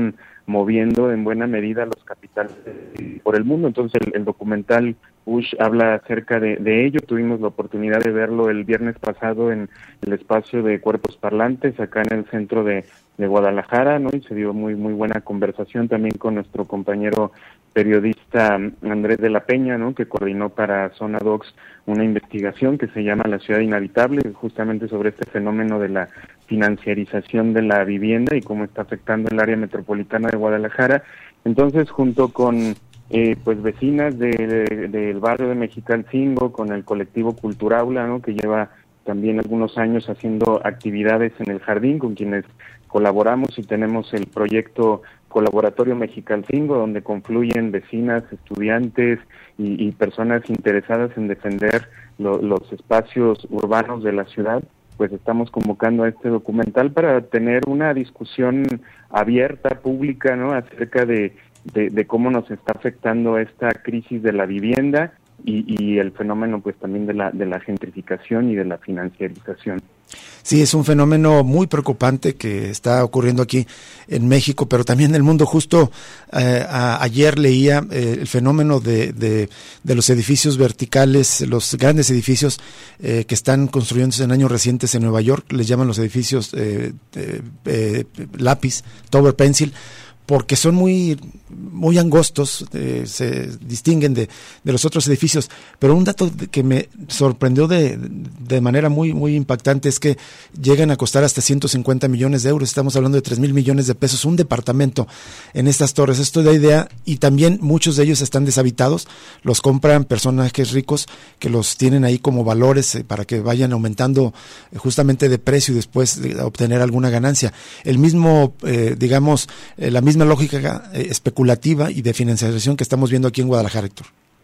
moviendo en buena medida los capitales por el mundo. Entonces el, el documental Push habla acerca de, de ello. Tuvimos la oportunidad de verlo el viernes pasado en el espacio de Cuerpos Parlantes, acá en el centro de, de Guadalajara, ¿no? Y se dio muy muy buena conversación también con nuestro compañero periodista Andrés de la Peña, ¿no? Que coordinó para Zona Docs una investigación que se llama La Ciudad Inhabitable, justamente sobre este fenómeno de la financiarización de la vivienda y cómo está afectando el área metropolitana de Guadalajara. Entonces, junto con eh, pues vecinas de, de, del barrio de Mexicalcingo, con el colectivo Culturaula, ¿no? Que lleva también algunos años haciendo actividades en el jardín, con quienes colaboramos y tenemos el proyecto Colaboratorio Mexicalcingo, donde confluyen vecinas, estudiantes y, y personas interesadas en defender lo, los espacios urbanos de la ciudad. Pues estamos convocando a este documental para tener una discusión abierta, pública, ¿no? Acerca de, de, de cómo nos está afectando esta crisis de la vivienda y, y el fenómeno, pues, también de la de la gentrificación y de la financiarización. Sí, es un fenómeno muy preocupante que está ocurriendo aquí en México, pero también en el mundo. Justo eh, a, ayer leía eh, el fenómeno de, de, de los edificios verticales, los grandes edificios eh, que están construyéndose en años recientes en Nueva York, les llaman los edificios eh, eh, eh, lápiz, Tower Pencil, porque son muy muy angostos, eh, se distinguen de, de los otros edificios. Pero un dato que me sorprendió de, de manera muy muy impactante es que llegan a costar hasta ciento cincuenta millones de euros. Estamos hablando de tres mil millones de pesos, un departamento en estas torres. Esto da idea, y también muchos de ellos están deshabitados, los compran personajes ricos que los tienen ahí como valores eh, para que vayan aumentando eh, justamente de precio y después de obtener alguna ganancia. El mismo, eh, digamos, eh, la misma lógica eh, especulativa y de financiación que estamos viendo aquí en Guadalajara, Héctor.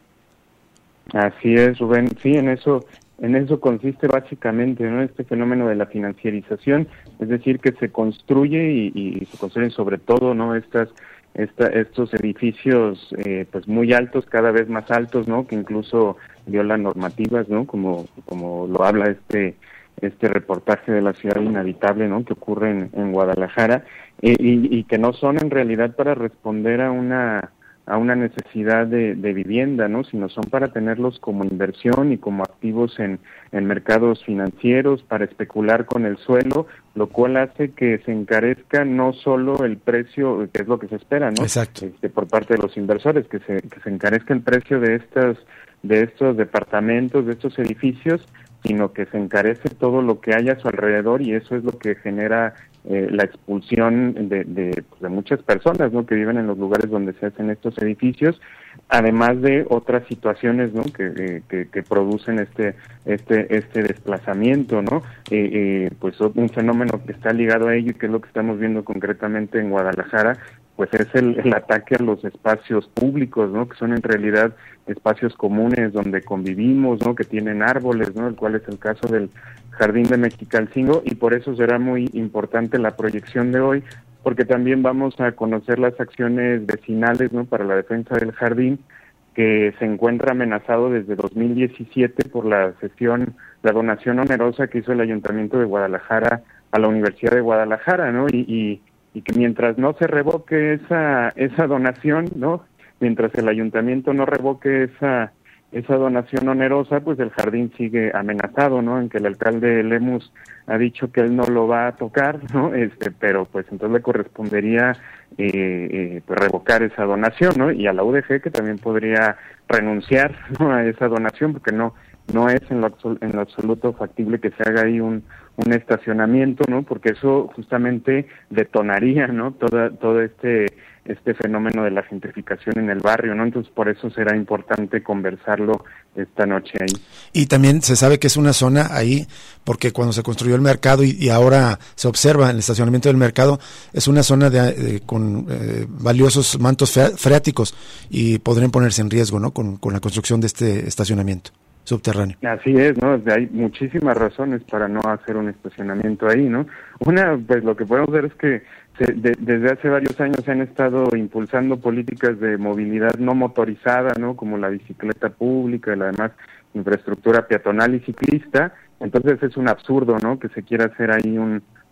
Así es, Rubén. Sí, en eso en eso consiste básicamente, ¿no? Este fenómeno de la financiarización, es decir, que se construye y, y se construyen sobre todo, ¿no? Estas esta, estos edificios eh, pues muy altos, cada vez más altos, ¿no? Que incluso violan normativas, ¿no? Como como lo habla este este reportaje de La Ciudad Inhabitable, ¿no? Que ocurre en, en Guadalajara. Y, y, y que no son en realidad para responder a una a una necesidad de, de vivienda, ¿no? Sino son para tenerlos como inversión y como activos en, en mercados financieros, para especular con el suelo, lo cual hace que se encarezca no solo el precio, que es lo que se espera, ¿no? Exacto. Este, por parte de los inversores, que se que se encarezca el precio de estas de estos departamentos, de estos edificios, sino que se encarece todo lo que hay a su alrededor, y eso es lo que genera eh, la expulsión de, de, pues de muchas personas, ¿no? Que viven en los lugares donde se hacen estos edificios, además de otras situaciones, ¿no? Que, eh, que, que producen este este este desplazamiento, ¿no? Eh, eh, pues un fenómeno que está ligado a ello y que es lo que estamos viendo concretamente en Guadalajara, pues es el, el ataque a los espacios públicos, ¿no? Que son en realidad espacios comunes donde convivimos, ¿no? Que tienen árboles, ¿no? El cual es el caso del Jardín de Mexicalcingo, y por eso será muy importante la proyección de hoy, porque también vamos a conocer las acciones vecinales, ¿no? Para la defensa del jardín, que se encuentra amenazado desde dos mil diecisiete por la cesión, la donación onerosa que hizo el Ayuntamiento de Guadalajara a la Universidad de Guadalajara, ¿no? Y, y, y que mientras no se revoque esa esa donación, ¿no? Mientras el Ayuntamiento no revoque esa esa donación onerosa, pues el jardín sigue amenazado, ¿no? En que el alcalde Lemus ha dicho que él no lo va a tocar, ¿no? Este, pero pues entonces le correspondería eh, eh, pues revocar esa donación, ¿no? Y a la U D G, que también podría renunciar, ¿no? A esa donación, porque no no es en lo, absol- en lo absoluto factible que se haga ahí un un estacionamiento, ¿no? Porque eso justamente detonaría, ¿no? Toda todo este este fenómeno de la gentrificación en el barrio, ¿no? Entonces, por eso será importante conversarlo esta noche ahí. Y también se sabe que es una zona ahí, porque cuando se construyó el mercado y, y ahora se observa en el estacionamiento del mercado, es una zona de, de, con eh, valiosos mantos freáticos, y podrían ponerse en riesgo, ¿no? Con, con la construcción de este estacionamiento subterráneo. Así es, ¿no? Hay muchísimas razones para no hacer un estacionamiento ahí, ¿no? Una, pues lo que podemos ver es que se, de, desde hace varios años se han estado impulsando políticas de movilidad no motorizada, ¿no? Como la bicicleta pública y la demás infraestructura peatonal y ciclista. Entonces es un absurdo, ¿no? Que se quiera hacer ahí un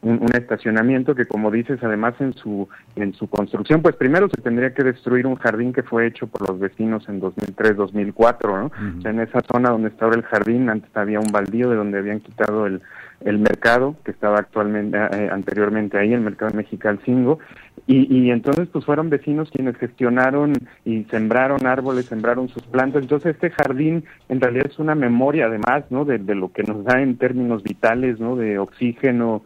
un, un estacionamiento que, como dices, además en su en su construcción, pues primero se tendría que destruir un jardín que fue hecho por los vecinos en dos mil tres, dos mil cuatro, ¿no? Uh-huh. O sea, en esa zona donde está ahora el jardín, antes había un baldío de donde habían quitado el el mercado que estaba actualmente eh, anteriormente ahí, el mercado de Mexicalcingo, y, y entonces pues fueron vecinos quienes gestionaron y sembraron árboles, sembraron sus plantas. Entonces este jardín en realidad es una memoria además, ¿no? De, de lo que nos da en términos vitales, ¿no? De oxígeno,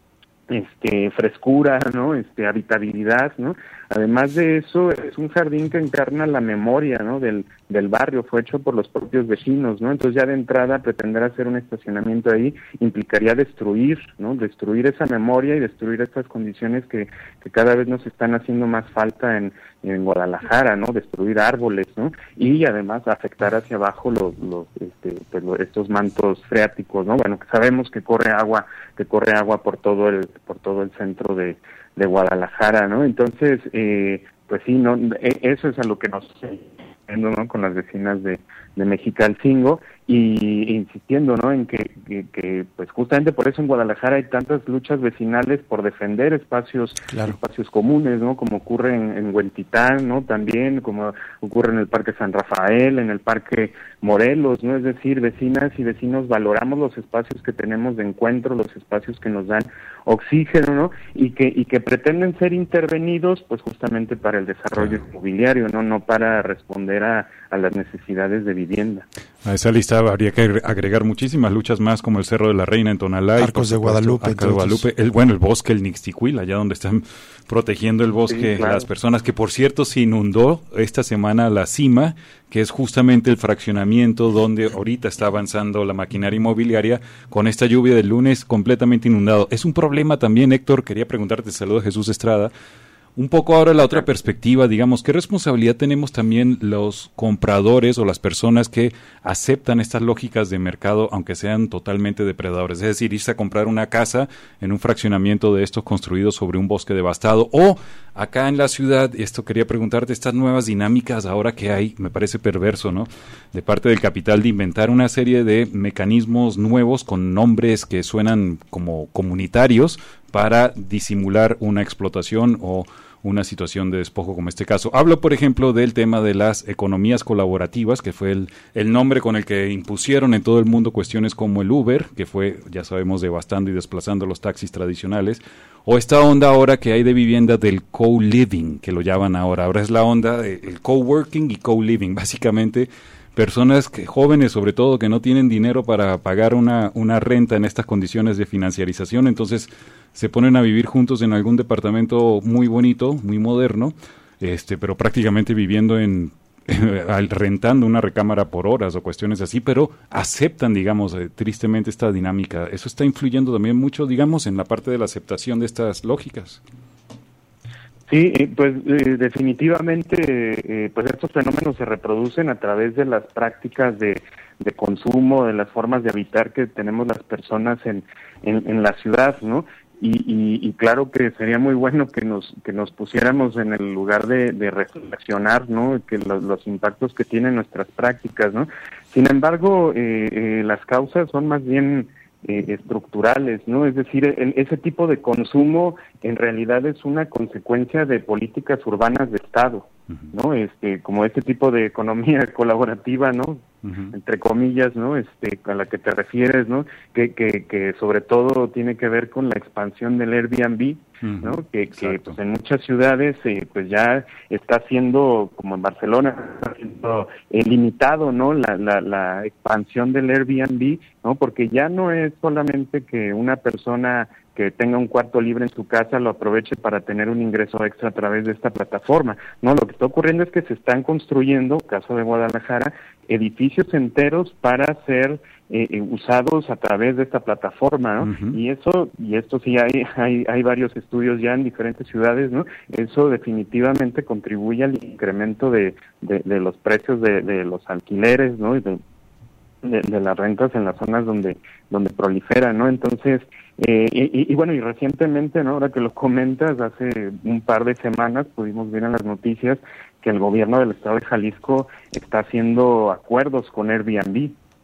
este, frescura, ¿no? Este, habitabilidad, ¿no? Además de eso, es un jardín que encarna la memoria, ¿no? Del, del barrio, fue hecho por los propios vecinos, ¿no? Entonces ya de entrada pretender hacer un estacionamiento ahí implicaría destruir, ¿no? Destruir esa memoria y destruir estas condiciones que, que cada vez nos están haciendo más falta en, en Guadalajara, ¿no? Destruir árboles, ¿no? Y además afectar hacia abajo los, los, este, pues, los, estos mantos freáticos, ¿no? Bueno, que sabemos que corre agua, que corre agua por todo el, por todo el centro de de Guadalajara, ¿no? Entonces, eh, pues sí, no, eso es a lo que nos ¿no? Con las vecinas de, de Mexicalcingo y insistiendo, ¿no? En que, que, que, pues justamente por eso en Guadalajara hay tantas luchas vecinales por defender espacios, claro. espacios comunes, ¿no? Como ocurre en, en Huentitán, ¿no? También, como ocurre en el Parque San Rafael, en el Parque Morelos, ¿no? Es decir, vecinas y vecinos valoramos los espacios que tenemos de encuentro, los espacios que nos dan oxígeno, ¿no? Y que y que pretenden ser intervenidos, pues justamente para el desarrollo claro. inmobiliario, ¿no? No para responder a, a las necesidades de vivienda. A esa lista habría que agregar muchísimas luchas más, como el Cerro de la Reina en Tonalá, Arcos de Guadalupe, Arcos de Guadalupe, el bueno, el bosque, el Nixtiquil, allá donde están protegiendo el bosque, sí, claro. las personas, que por cierto se inundó esta semana la cima, que es justamente el fraccionamiento donde ahorita está avanzando la maquinaria inmobiliaria, con esta lluvia del lunes completamente inundado. Es un problema también, Héctor, quería preguntarte, saludo a Jesús Estrada, un poco ahora la otra perspectiva, digamos, ¿qué responsabilidad tenemos también los compradores o las personas que aceptan estas lógicas de mercado, aunque sean totalmente depredadores? Es decir, irse a comprar una casa en un fraccionamiento de estos construidos sobre un bosque devastado, o acá en la ciudad, esto quería preguntarte, estas nuevas dinámicas ahora que hay, me parece perverso, ¿no? De parte del capital de inventar una serie de mecanismos nuevos con nombres que suenan como comunitarios para disimular una explotación o una situación de despojo como este caso. Hablo, por ejemplo, del tema de las economías colaborativas, que fue el, el nombre con el que impusieron en todo el mundo cuestiones como el Uber, que fue, ya sabemos, devastando y desplazando los taxis tradicionales, o esta onda ahora que hay de vivienda del co-living, que lo llaman ahora. Ahora es la onda del co-working y co-living, básicamente personas que, jóvenes sobre todo, que no tienen dinero para pagar una, una renta en estas condiciones de financiarización, entonces se ponen a vivir juntos en algún departamento muy bonito, muy moderno, este, pero prácticamente viviendo en rentando una recámara por horas o cuestiones así, pero aceptan, digamos, eh, tristemente esta dinámica. Eso está influyendo también mucho, digamos, en la parte de la aceptación de estas lógicas. Sí, pues eh, definitivamente, eh, pues estos fenómenos se reproducen a través de las prácticas de, de consumo, de las formas de habitar que tenemos las personas en, en, en la ciudad, ¿no? Y, y, y claro que sería muy bueno que nos que nos pusiéramos en el lugar de, de reflexionar, ¿no? Que lo, los impactos que tienen nuestras prácticas, ¿no? Sin embargo, eh, eh, las causas son más bien Eh, estructurales, ¿no? Es decir, el, ese tipo de consumo en realidad es una consecuencia de políticas urbanas de Estado, ¿no? Este, como este tipo de economía colaborativa, ¿no? Uh-huh. Entre comillas, ¿no? Este, a la que te refieres, ¿no? Que, que, que sobre todo tiene que ver con la expansión del Airbnb, uh-huh. ¿no? Que, que pues, en muchas ciudades eh, pues ya está siendo, como en Barcelona, está siendo eh, limitado, ¿no? La, la, la expansión del Airbnb, ¿no? Porque ya no es solamente que una persona que tenga un cuarto libre en su casa lo aproveche para tener un ingreso extra a través de esta plataforma. No, lo que está ocurriendo es que se están construyendo, caso de Guadalajara, edificios enteros para ser eh, usados a través de esta plataforma, ¿no? Uh-huh. Y eso, y esto sí hay, hay, hay varios estudios ya en diferentes ciudades, ¿no? Eso definitivamente contribuye al incremento de, de, de los precios de, de los alquileres, ¿no? Y de, de, de las rentas en las zonas donde, donde proliferan, ¿no? Entonces, Eh, y, y bueno, y recientemente, ¿no? Ahora que lo comentas, hace un par de semanas pudimos ver en las noticias que el gobierno del estado de Jalisco está haciendo acuerdos con Airbnb,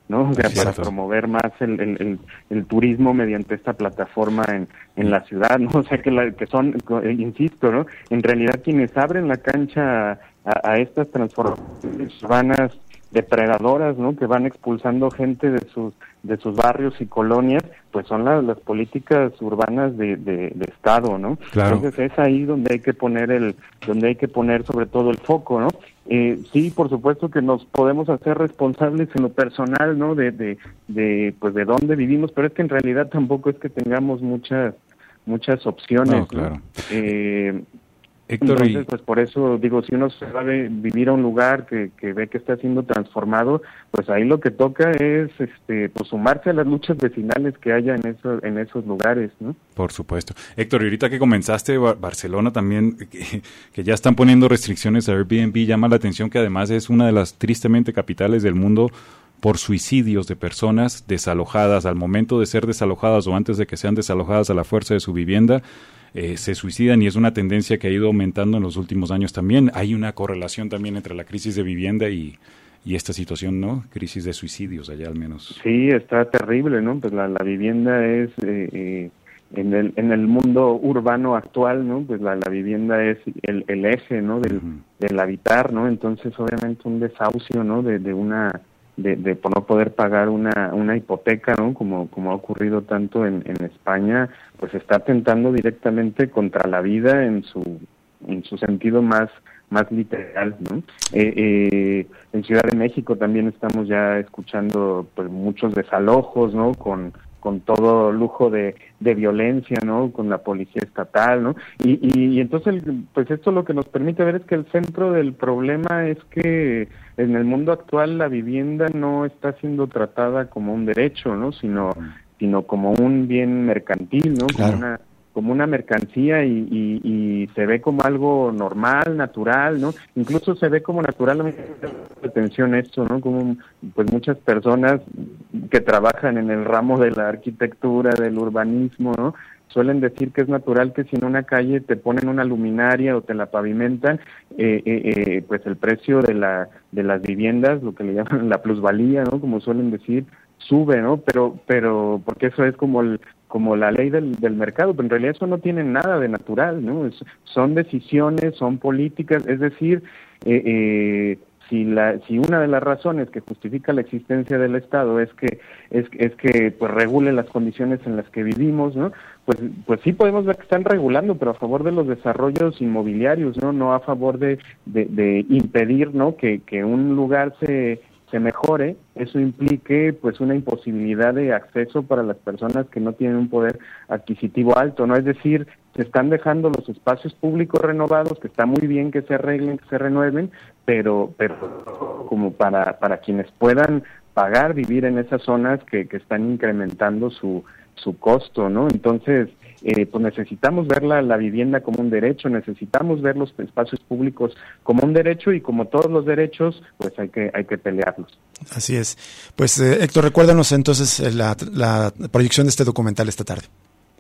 ¿no? O sea, Exacto. para promover más el, el, el, el turismo mediante esta plataforma en, en la ciudad, ¿no? O sea, que, la, que son, insisto, ¿no? En realidad quienes abren la cancha a, a estas transformaciones urbanas depredadoras, ¿no? Que van expulsando gente de sus de sus barrios y colonias, pues son las, las políticas urbanas de, de, de Estado, ¿no? Claro. Entonces es ahí donde hay que poner el donde hay que poner sobre todo el foco, ¿no? Eh, sí, por supuesto que nos podemos hacer responsables en lo personal, ¿no? De, de de pues de dónde vivimos, pero es que en realidad tampoco es que tengamos muchas muchas opciones, no, claro. ¿no? Eh, Héctor, Entonces, y... pues por eso digo, si uno sabe vivir a un lugar que, que ve que está siendo transformado, pues ahí lo que toca es este pues sumarse a las luchas vecinales que haya en esos en esos lugares, ¿no? Por supuesto. Héctor, y ahorita que comenzaste Bar- Barcelona también, que, que ya están poniendo restricciones a Airbnb, llama la atención que además es una de las tristemente capitales del mundo por suicidios de personas desalojadas al momento de ser desalojadas o antes de que sean desalojadas a la fuerza de su vivienda. Eh, se suicidan y es una tendencia que ha ido aumentando en los últimos años también. Hay una correlación también entre la crisis de vivienda y, y esta situación, ¿no? Crisis de suicidios allá al menos. Sí, está terrible, ¿no? Pues la, la vivienda es, eh, eh, en el en el mundo urbano actual, ¿no? Pues la, la vivienda es el, el eje, ¿no? Del, uh-huh. del habitar, ¿no? Entonces, obviamente, un desahucio, ¿no? De, de una... De, de por no poder pagar una una hipoteca, ¿no? Como como ha ocurrido tanto en, en España, pues está atentando directamente contra la vida en su en su sentido más más literal, ¿no? Eh, eh, en Ciudad de México también estamos ya escuchando pues muchos desalojos, ¿no? Con con todo lujo de, de violencia, ¿no? Con la policía estatal, ¿no? Y, y, y entonces, pues esto lo que nos permite ver es que el centro del problema es que en el mundo actual la vivienda no está siendo tratada como un derecho, ¿no? Sino, sino como un bien mercantil, ¿no? Claro. Como una, como una mercancía y, y, y se ve como algo normal, natural, ¿no? Incluso se ve como natural, me llama la atención esto, ¿no? Como pues muchas personas que trabajan en el ramo de la arquitectura, del urbanismo, ¿no? Suelen decir que es natural que si en una calle te ponen una luminaria o te la pavimentan, eh, eh, eh, pues el precio de la de las viviendas, lo que le llaman la plusvalía, ¿no? Como suelen decir, sube, ¿no? Pero pero porque eso es como el como la ley del, del mercado, pero en realidad eso no tiene nada de natural, ¿no? Es, son decisiones, son políticas, es decir, eh, eh, si la si una de las razones que justifica la existencia del Estado es que es es que pues regule las condiciones en las que vivimos, ¿no? Pues pues sí podemos ver que están regulando, pero a favor de los desarrollos inmobiliarios, ¿no? No a favor de de, de impedir, ¿no? Que que un lugar se se mejore, eso implique pues una imposibilidad de acceso para las personas que no tienen un poder adquisitivo alto, ¿no? Es decir, se están dejando los espacios públicos renovados, que está muy bien que se arreglen, que se renueven, pero pero como para para quienes puedan pagar vivir en esas zonas que, que están incrementando su su costo, ¿no? Entonces, eh, pues necesitamos ver la, la vivienda como un derecho, necesitamos ver los espacios públicos como un derecho y como todos los derechos, pues hay que hay que pelearlos. Así es. Pues eh, Héctor, recuérdanos entonces eh, la, la proyección de este documental esta tarde.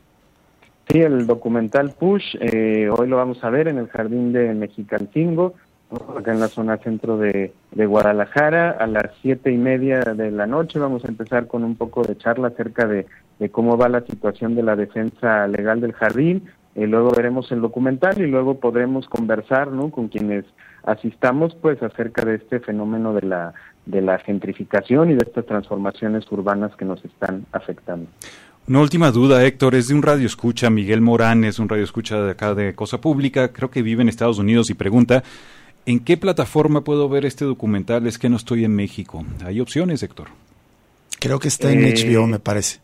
Sí, el documental Push, eh, hoy lo vamos a ver en el Jardín de Mexicalcingo, acá en la zona centro de, de Guadalajara. A las siete y media de la noche vamos a empezar con un poco de charla acerca de, de cómo va la situación de la defensa legal del jardín. Eh, luego veremos el documental y luego podremos conversar, ¿no? Con quienes asistamos, pues, acerca de este fenómeno de la de la gentrificación y de estas transformaciones urbanas que nos están afectando. Una última duda, Héctor, es de un radioescucha, Miguel Morán, es un radioescucha de acá de Cosa Pública, creo que vive en Estados Unidos y pregunta, ¿en qué plataforma puedo ver este documental? Es que no estoy en México. ¿Hay opciones, Héctor? Creo que está en eh, H B O, me parece.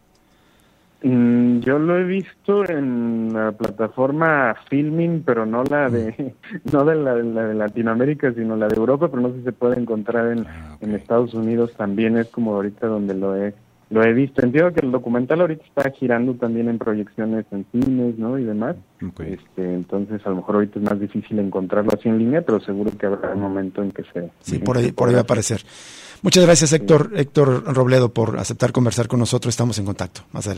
Mm, yo lo he visto en la plataforma Filmin, pero no la de no de la, la de Latinoamérica, sino la de Europa, pero no sé si se puede encontrar en, ah, okay. en Estados Unidos también, es como ahorita donde lo he lo he visto. Entiendo que el documental ahorita está girando también en proyecciones en cines, ¿no? Y demás. Okay. Este, entonces a lo mejor ahorita es más difícil encontrarlo así en línea, pero seguro que habrá un momento en que se... Sí, por ahí, por ahí va a aparecer. Muchas gracias, Héctor, sí. Héctor Robledo, por aceptar conversar con nosotros. Estamos en contacto. Más adelante.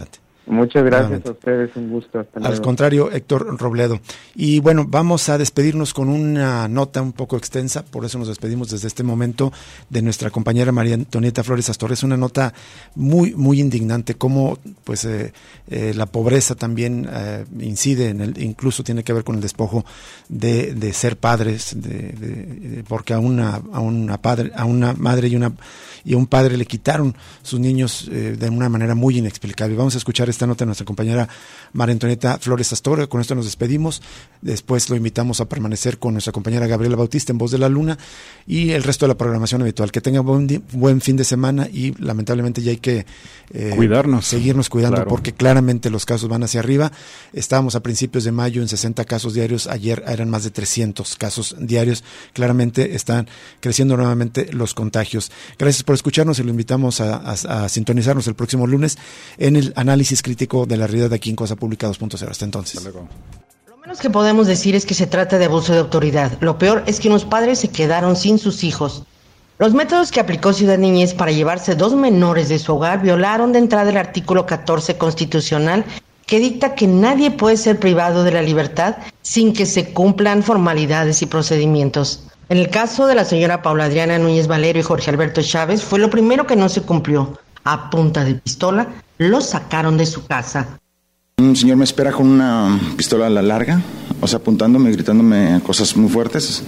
Muchas gracias Nuevamente. a ustedes, un gusto. Hasta luego. Al contrario, Héctor Robledo. Y bueno, vamos a despedirnos con una nota un poco extensa, por eso nos despedimos desde este momento de nuestra compañera María Antonieta Flores Astorres, una nota muy, muy indignante, cómo pues eh, eh, la pobreza también eh, incide en el, incluso tiene que ver con el despojo de, de ser padres, de, de, de, porque a una, a una padre, a una madre y una y a un padre le quitaron sus niños eh, de una manera muy inexplicable. Vamos a escuchar esta nota de nuestra compañera María Antonieta Flores Astorga. Con esto nos despedimos. Después lo invitamos a permanecer con nuestra compañera Gabriela Bautista en Voz de la Luna y el resto de la programación habitual. Que tengan buen, di- buen fin de semana y lamentablemente ya hay que eh, cuidarnos, seguirnos cuidando claro. porque claramente los casos van hacia arriba. Estábamos a principios de mayo en sesenta casos diarios. Ayer eran más de trescientos casos diarios. Claramente están creciendo nuevamente los contagios. Gracias por escucharnos y lo invitamos a, a, a sintonizarnos el próximo lunes en el análisis crítico de la realidad aquí en Cosa Pública dos punto cero. Hasta entonces. Lo menos que podemos decir es que se trata de abuso de autoridad. Lo peor es que unos padres se quedaron sin sus hijos. Los métodos que aplicó Ciudad Niñez para llevarse dos menores de su hogar violaron de entrada el artículo catorce constitucional que dicta que nadie puede ser privado de la libertad sin que se cumplan formalidades y procedimientos. En el caso de la señora Paula Adriana Núñez Valero y Jorge Alberto Chávez fue lo primero que no se cumplió. A punta de pistola, los sacaron de su casa. Un señor me espera con una pistola a la larga, o sea, apuntándome, gritándome cosas muy fuertes.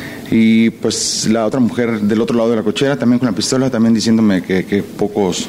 Y pues la otra mujer del otro lado de la cochera también con la pistola, también diciéndome que, que pocos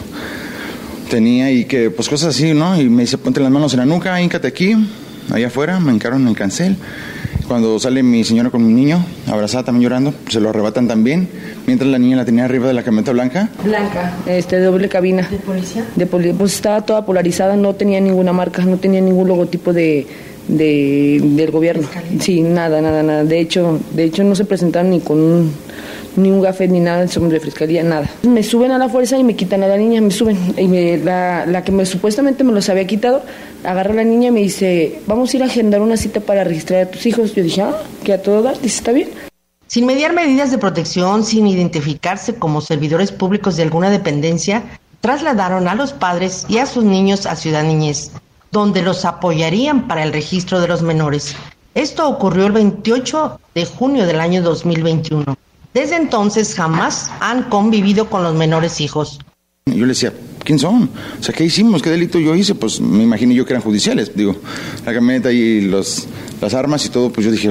tenía y que pues cosas así, ¿no? Y me dice, ponte las manos en la nuca, híncate aquí, allá afuera, me encaron en el cancel. Cuando sale mi señora con mi niño, abrazada también llorando, se lo arrebatan también, mientras la niña la tenía arriba de la camioneta blanca. Blanca, este, doble cabina. ¿De policía? De poli- pues estaba toda polarizada, no tenía ninguna marca, no tenía ningún logotipo de, de del gobierno. Sí, nada, nada, nada. De hecho, de hecho no se presentaron ni con un, ni un gafet ni nada de fiscalía, nada. Me suben a la fuerza y me quitan a la niña, me suben. Y me, la, la que me, supuestamente me los había quitado, agarra a la niña y me dice, vamos a ir a agendar una cita para registrar a tus hijos. Yo dije, ah, que a todo dar, dice, está bien. Sin mediar medidas de protección, sin identificarse como servidores públicos de alguna dependencia, trasladaron a los padres y a sus niños a Ciudad Niñez, donde los apoyarían para el registro de los menores. Esto ocurrió el veintiocho de junio del año dos mil veintiuno. Desde entonces jamás han convivido con los menores hijos. Yo le decía, ¿quién son? O sea, ¿qué hicimos? ¿Qué delito yo hice? Pues me imagino yo que eran judiciales, digo, la camioneta y los, las armas y todo, pues yo dije...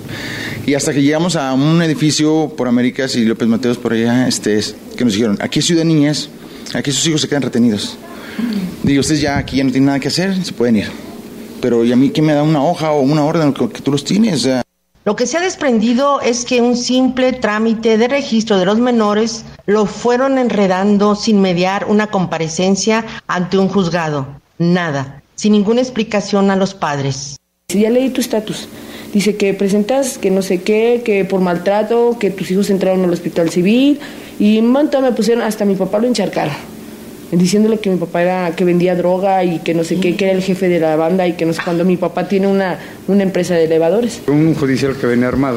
Y hasta que llegamos a un edificio por Américas y López Mateos por allá, este, que nos dijeron, aquí es Ciudad Niñez, aquí sus hijos se quedan retenidos. Digo, ustedes ya aquí ya no tienen nada que hacer, se pueden ir. Pero ¿y a mí quién me da una hoja o una orden que, que tú los tienes? O sea, lo que se ha desprendido es que un simple trámite de registro de los menores lo fueron enredando sin mediar una comparecencia ante un juzgado. Nada, sin ninguna explicación a los padres. Si ya leí tu estatus, dice que presentas que no sé qué, que por maltrato, que tus hijos entraron al hospital civil y un montón me pusieron, hasta mi papá lo encharcaron, diciéndole que mi papá era, que vendía droga y que no sé qué, que era el jefe de la banda y que no sé cuándo. Mi papá tiene una, una empresa de elevadores. Un judicial que venía armado.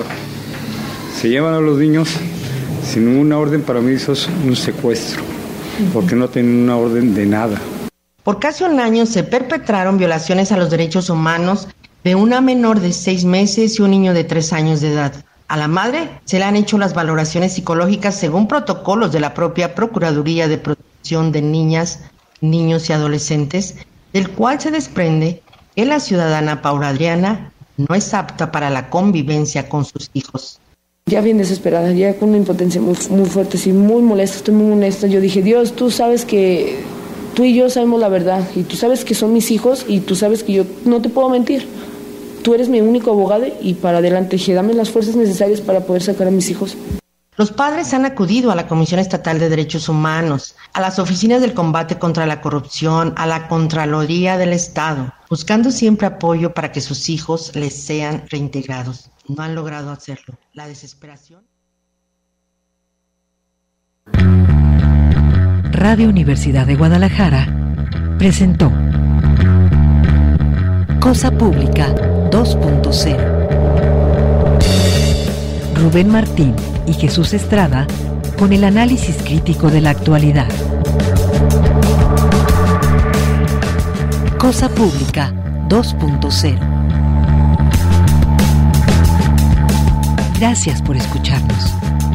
Se llevan a los niños sin una orden, para mí eso es un secuestro, porque no tienen una orden de nada. Por casi un año se perpetraron violaciones a los derechos humanos de una menor de seis meses y un niño de tres años de edad. A la madre se le han hecho las valoraciones psicológicas según protocolos de la propia Procuraduría de Protección de Niñas, Niños y Adolescentes, del cual se desprende que la ciudadana Paula Adriana no es apta para la convivencia con sus hijos. Ya bien desesperada, ya con una impotencia muy, muy fuerte, sí, muy molesta, estoy muy molesta. Yo dije, Dios, tú sabes que tú y yo sabemos la verdad, y tú sabes que son mis hijos, y tú sabes que yo no te puedo mentir. Tú eres mi único abogado y para adelante, dije, dame las fuerzas necesarias para poder sacar a mis hijos. Los padres han acudido a la Comisión Estatal de Derechos Humanos, a las oficinas del combate contra la corrupción, a la Contraloría del Estado, buscando siempre apoyo para que sus hijos les sean reintegrados. No han logrado hacerlo. La desesperación. Radio Universidad de Guadalajara presentó Cosa Pública dos punto cero. Rubén Martín y Jesús Estrada con el análisis crítico de la actualidad. Cosa Pública dos punto cero. Gracias por escucharnos.